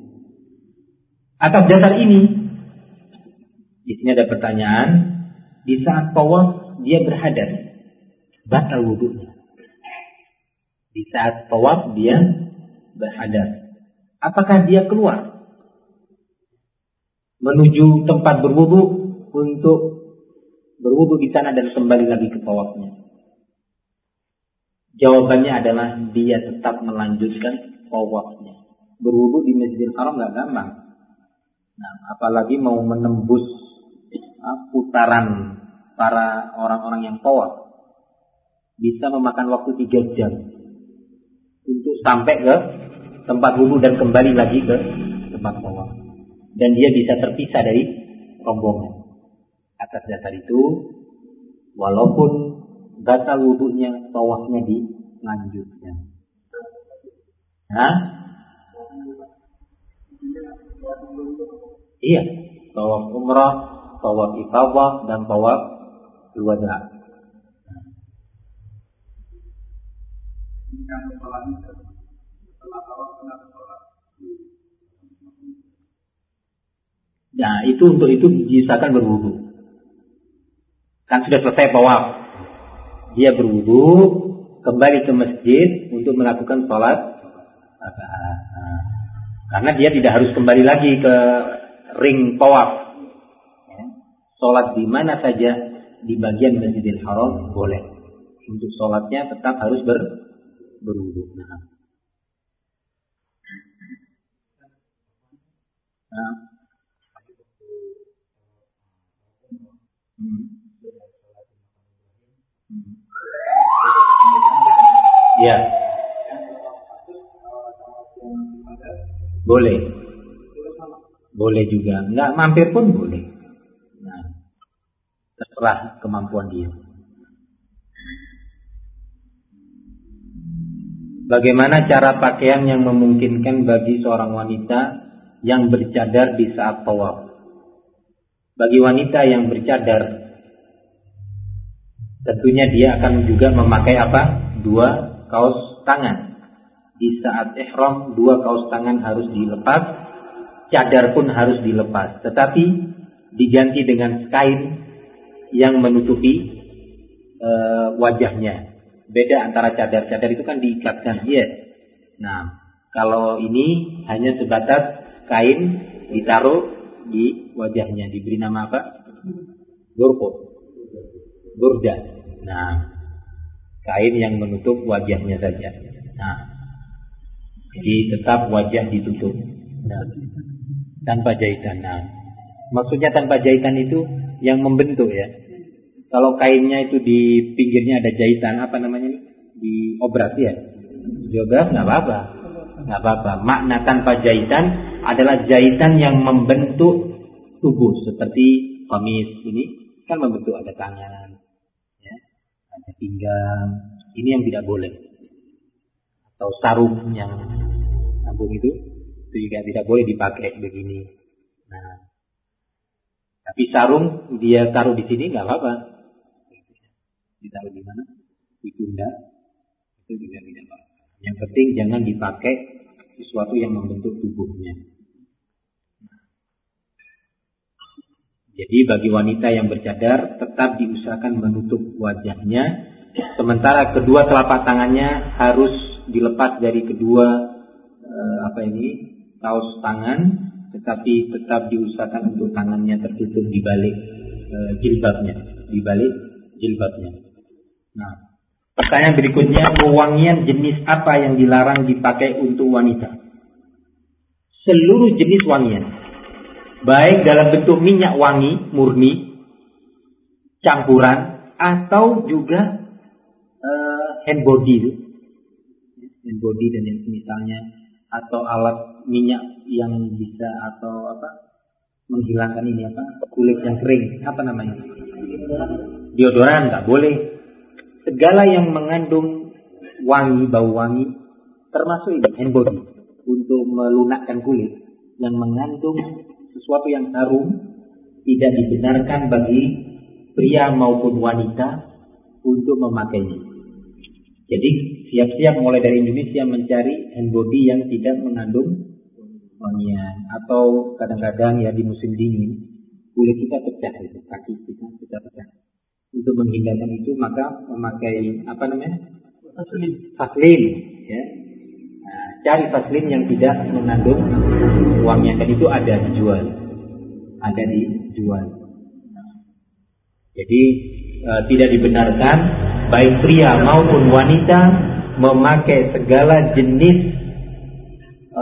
Atas dasar ini, di sini ada pertanyaan, di saat tawaf dia berhadas, batal wudunya. Di saat tawaf dia berhadas, apakah dia keluar? menuju tempat berwudu untuk berwudu di sana dan kembali lagi ke tawafnya? Jawabannya adalah dia tetap melanjutkan tawafnya. Berwudu di Masjidil Haram nggak gampang. Nah, apalagi mau menembus uh, putaran para orang-orang yang tawaf, bisa memakan waktu tiga jam untuk sampai ke tempat wudu dan kembali lagi ke tempat tawaf. Dan dia bisa terpisah dari rombongan. Atas dasar itu, walaupun batal wudunya, tawafnya dilanjutkan. Hah? Iya, tawaf umrah, tawaf ifadah, dan tawaf wada. Nah, itu untuk itu diusahakan berwudu. Kan sudah selesai tawaf, dia berwudu, kembali ke masjid untuk melakukan sholat. Nah, karena dia tidak harus kembali lagi ke ring tawaf. Sholat di mana saja di bagian Masjidil Haram boleh. Untuk sholatnya tetap harus ber, berwudu. Nah. Nah. Hmm. Hmm. Ya. Boleh. Boleh juga. Enggak mampir pun boleh. Nah, terserah kemampuan dia. Bagaimana cara pakaian yang memungkinkan bagi seorang wanita yang bercadar di saat tawaf? Bagi wanita yang bercadar, tentunya dia akan juga memakai apa? Dua kaos tangan. Di saat ihram, dua kaos tangan harus dilepas, cadar pun harus dilepas, tetapi diganti dengan kain yang menutupi e, wajahnya. Beda antara cadar, cadar itu kan diikatkan, ya. Nah, kalau ini hanya sebatas kain ditaruh di wajahnya, diberi nama apa? Burqa, burda. Nah, kain yang menutup wajahnya saja. Nah, jadi tetap wajah ditutup. Nah, tanpa jahitan. Nah, maksudnya tanpa jahitan itu yang membentuk ya. Kalau kainnya itu di pinggirnya ada jahitan, apa namanya ini? Di obras ya. Di obras nggak apa-apa, nggak apa-apa. Makna tanpa jahitan adalah jahitan yang membentuk tubuh seperti kamis ini kan membentuk ada tangan, ya, ada pinggang. Ini yang tidak boleh. Atau sarung yang sambung itu, itu juga tidak boleh dipakai begini. Nah, tapi sarung dia taruh di sini nggak apa-apa. Ditaruh di mana? Di pundak, itu juga tidak apa-apa. Yang penting jangan dipakai sesuatu yang membentuk tubuhnya. Jadi bagi wanita yang bercadar tetap diusahakan menutup wajahnya, sementara kedua telapak tangannya harus dilepas dari kedua eh, apa ini kaos tangan, tetapi tetap diusahakan untuk tangannya tertutup di balik eh, jilbabnya, di balik jilbabnya. Nah, pertanyaan berikutnya, pewangian jenis apa yang dilarang dipakai untuk wanita? Seluruh jenis wangian, baik dalam bentuk minyak wangi murni, campuran, atau juga uh, hand body itu, hand body dan yang misalnya, atau alat minyak yang bisa atau apa menghilangkan ini apa kulit yang kering, apa namanya, deodoran nggak boleh. Segala yang mengandung wangi, bau wangi, termasuk ini hand body untuk melunakkan kulit yang mengandung sesuatu yang harum, tidak dibenarkan bagi pria maupun wanita untuk memakainya. Jadi siap-siap mulai dari Indonesia mencari hand body yang tidak mengandung wangian. Atau kadang-kadang ya di musim dingin kulit kita pecah, itu kaki kita pecah-pecah. Untuk menghindarkan itu maka memakai apa namanya? Vaseline. Vaseline, ya. Nah, cari vaseline yang tidak mengandung wangian, dan itu ada dijual. ada dijual. Jadi e, tidak dibenarkan baik pria maupun wanita memakai segala jenis e,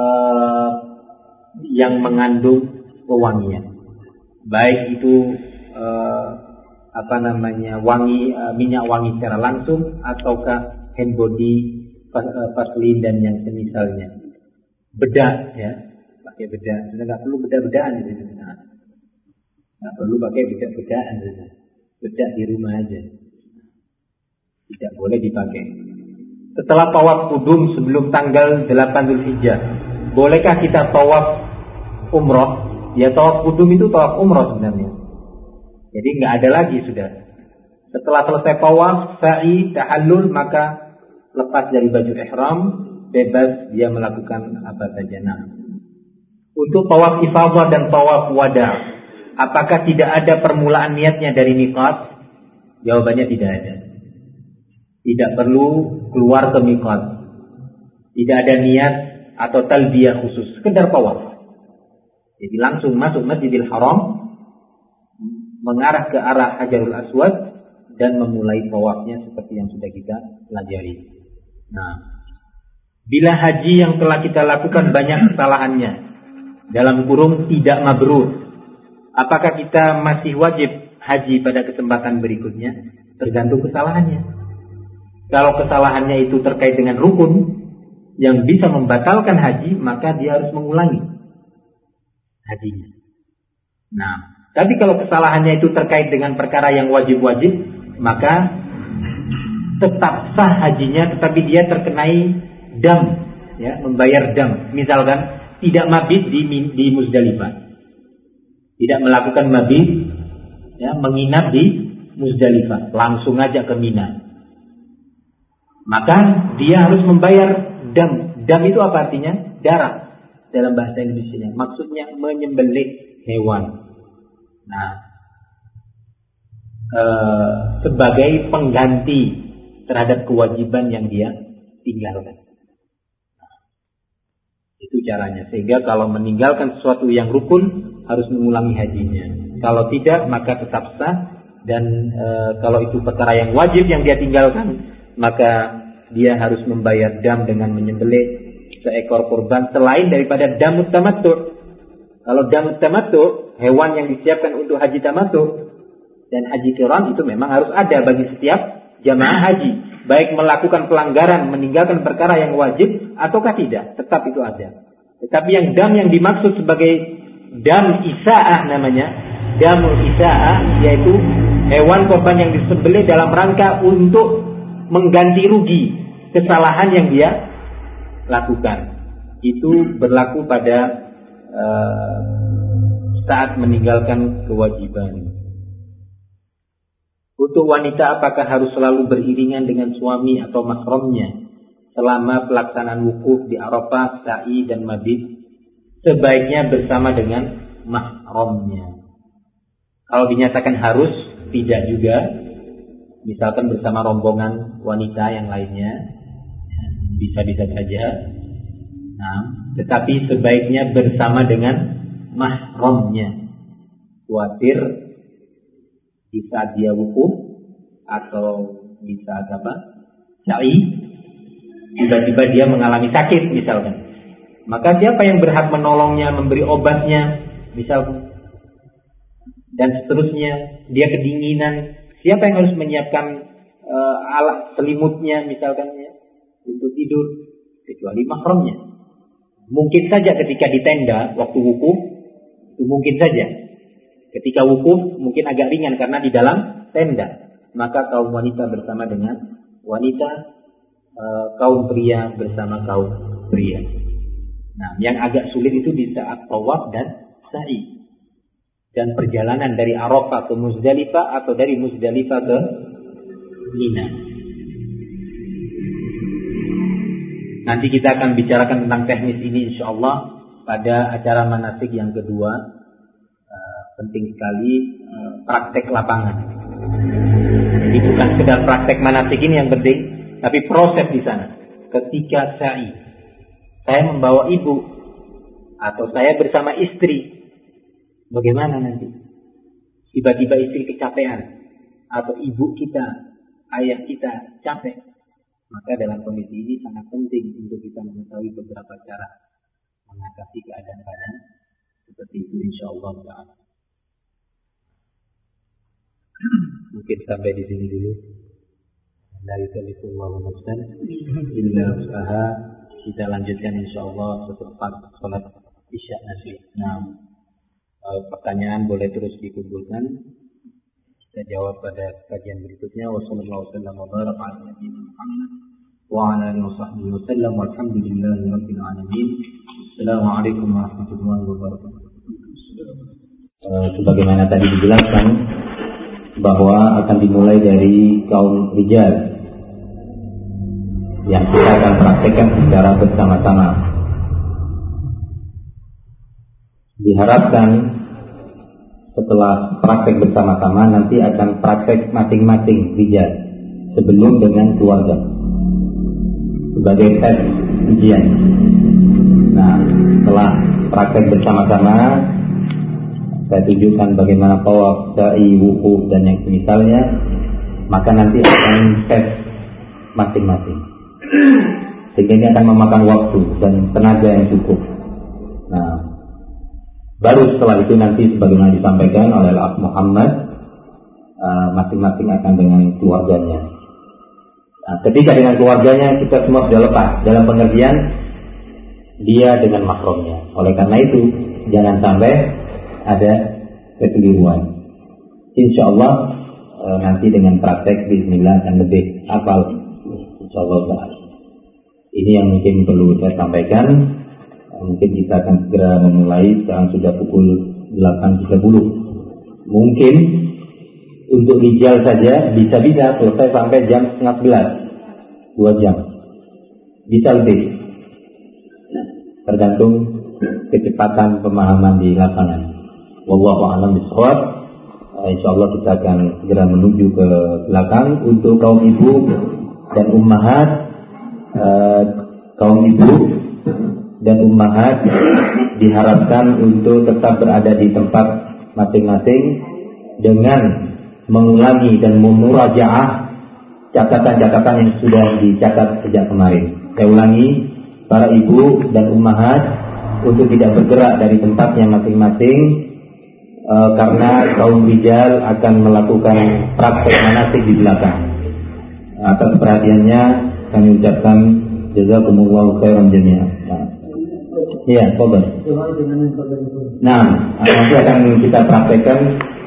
yang mengandung wewangian, baik itu e, apa namanya wangi e, minyak wangi secara langsung ataukah hand body, vaselin dan yang semisalnya. Bedak ya, pakai bedak. Sudah nggak perlu bedak-bedakan gitu. Nah, nggak perlu pakai bedak-bedakan gitu. Bedak di rumah aja. Tidak boleh dipakai. Setelah tawaf kudum sebelum tanggal delapan Dzulhijjah, bolehkah kita tawaf umroh? Ya, tawaf kudum itu tawaf umroh sebenarnya. Jadi nggak ada lagi sudah. Setelah selesai tawaf, sa'i, tahallul, maka lepas dari baju ihram, bebas dia melakukan apa saja. Nah, untuk tawaf ifadah dan tawaf wada, apakah tidak ada permulaan niatnya dari miqat? Jawabannya tidak ada. Tidak perlu keluar ke miqat. Tidak ada niat atau talbiyah khusus, sekedar tawaf. Jadi langsung masuk Masjidil Haram, mengarah ke arah Hajarul Aswad dan memulai tawafnya seperti yang sudah kita pelajari. Nah, bila haji yang telah kita lakukan banyak kesalahannya, dalam kurung tidak mabrur, apakah kita masih wajib haji pada kesempatan berikutnya? Tergantung kesalahannya. Kalau kesalahannya itu terkait dengan rukun yang bisa membatalkan haji, maka dia harus mengulangi hajinya. Nah, tapi kalau kesalahannya itu terkait dengan perkara yang wajib-wajib, maka tetap sah hajinya, tetapi dia terkenai dam, ya, membayar dam. Misalkan tidak mabit di, di Muzdalifah, tidak melakukan mabit, ya, menginap di Muzdalifah, langsung aja ke Mina, maka dia harus membayar dam. Dam itu apa artinya? Darah dalam bahasa Indonesia. Maksudnya menyembelih hewan. Nah, e, sebagai pengganti terhadap kewajiban yang dia tinggalkan. Nah, itu caranya. Sehingga kalau meninggalkan sesuatu yang rukun harus mengulangi hajinya. Kalau tidak maka tetap sah. Dan e, kalau itu perkara yang wajib yang dia tinggalkan, maka dia harus membayar dam dengan menyembelih seekor kurban selain daripada damut tamattu. Kalau damut tamattu, hewan yang disiapkan untuk haji tamattu dan haji qiran, itu memang harus ada bagi setiap jamaah haji, baik melakukan pelanggaran, meninggalkan perkara yang wajib ataukah tidak, tetap itu ada. Tetapi yang dam yang dimaksud sebagai dam isaah namanya, damul isaah, yaitu hewan korban yang disembelih dalam rangka untuk mengganti rugi kesalahan yang dia lakukan. Itu berlaku pada uh, saat meninggalkan kewajiban. Untuk wanita, apakah harus selalu beriringan dengan suami atau mahramnya selama pelaksanaan wukuf di Arafah, sa'i dan mabit? Sebaiknya bersama dengan mahramnya. Kalau dinyatakan harus, tidak juga. Misalkan bersama rombongan wanita yang lainnya, bisa-bisa saja. Nah, tetapi sebaiknya bersama dengan mahramnya. Khawatir di saat dia wukuf atau di saat apa? Sa'i, tiba-tiba dia mengalami sakit misalkan. Maka siapa yang berhak menolongnya, memberi obatnya, misalkan, dan seterusnya. Dia kedinginan, siapa yang harus menyiapkan uh, alat selimutnya misalkan ya, untuk tidur, kecuali mahramnya. Mungkin saja ketika di tenda waktu wukuf, itu mungkin saja. Ketika wukuf mungkin agak ringan karena di dalam tenda. Maka kaum wanita bersama dengan wanita, uh, kaum pria bersama kaum pria. Nah, yang agak sulit itu di saat tawaf dan sa'i. Dan perjalanan dari Arafah ke Muzdalifah atau dari Muzdalifah ke Mina. Nanti kita akan bicarakan tentang teknis ini insyaallah pada acara manasik yang kedua. Uh, penting sekali uh, praktek lapangan. Jadi bukan sekedar praktek manasik ini yang penting, tapi proses di sana. Ketika sa'i, saya membawa ibu atau saya bersama istri, Bagaimana nanti? Tiba-tiba istri kecapean atau ibu kita, ayah kita capek. Maka dalam kondisi ini sangat penting untuk kita mengetahui beberapa cara mengatasi keadaan-keadaan seperti itu, insyaallah ta'ala. Mungkin sampai di sini dulu. Dari Taufiqullah Mustan illa usaha, kita lanjutkan insyaallah setelah salat Isya nanti. Nah, pertanyaan boleh terus dikumpulkan. Kita jawab pada kajian berikutnya. Wassallallahu wasallam wa baraka ala nabiyyina Muhammad wa ala alihi washabbihi wasallam walhamdulillahi rabbil alamin. Assalamualaikum warahmatullahi wabarakatuh. Uh, sebagaimana tadi dijelaskan bahwa akan dimulai dari kaum rijal yang kita akan praktekkan secara bersama-sama. Diharapkan setelah praktek bersama-sama nanti akan praktek masing-masing rijal sebelum dengan keluarga sebagai tes ujian. Nah, setelah praktek bersama-sama saya tunjukkan bagaimana tawaf, sa'i, wukuf dan yang semisalnya, maka nanti akan tes masing-masing. Sehingga ini akan memakan waktu dan tenaga yang cukup. Nah, baru setelah itu nanti sebagaimana disampaikan oleh Al-Akh Muhammad, uh, masing-masing akan dengan keluarganya. Nah, ketika dengan keluarganya kita semua sudah lepas dalam pengertian dia dengan mahramnya. Oleh karena itu jangan sampai ada kekeliruan. Insya Allah e, nanti dengan praktek bismillah akan lebih hafal. Insya Allah. Ini yang mungkin perlu saya sampaikan. Mungkin kita akan segera memulai. Sekarang sudah pukul delapan tiga puluh. Mungkin untuk rijal saja bisa-bisa selesai sampai jam setengah sebelas, dua jam. Bisa lebih. Tergantung kecepatan pemahaman di lapangan. Wallahu a'lam bishawab. Insyaallah kita akan segera menuju ke belakang untuk kaum ibu dan ummahat, uh, kaum ibu dan ummahat diharapkan untuk tetap berada di tempat masing-masing dengan mengulangi dan memurajaah catatan-catatan yang sudah dicatat sejak kemarin. Saya ulangi, para ibu dan ummahat untuk tidak bergerak dari tempatnya masing-masing. Uh, karena kaum rijal akan melakukan praktek manasik di belakang. Atas perhatiannya kami ucapkan jazakumullahu khairan jami'an. Iya, sobat. Nah, nanti akan kita praktekkan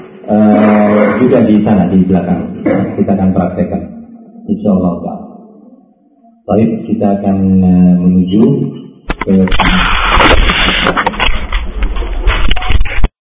uh, juga di sana di belakang. Kita akan praktekkan, insyaallah. Baik, kita akan uh, menuju ke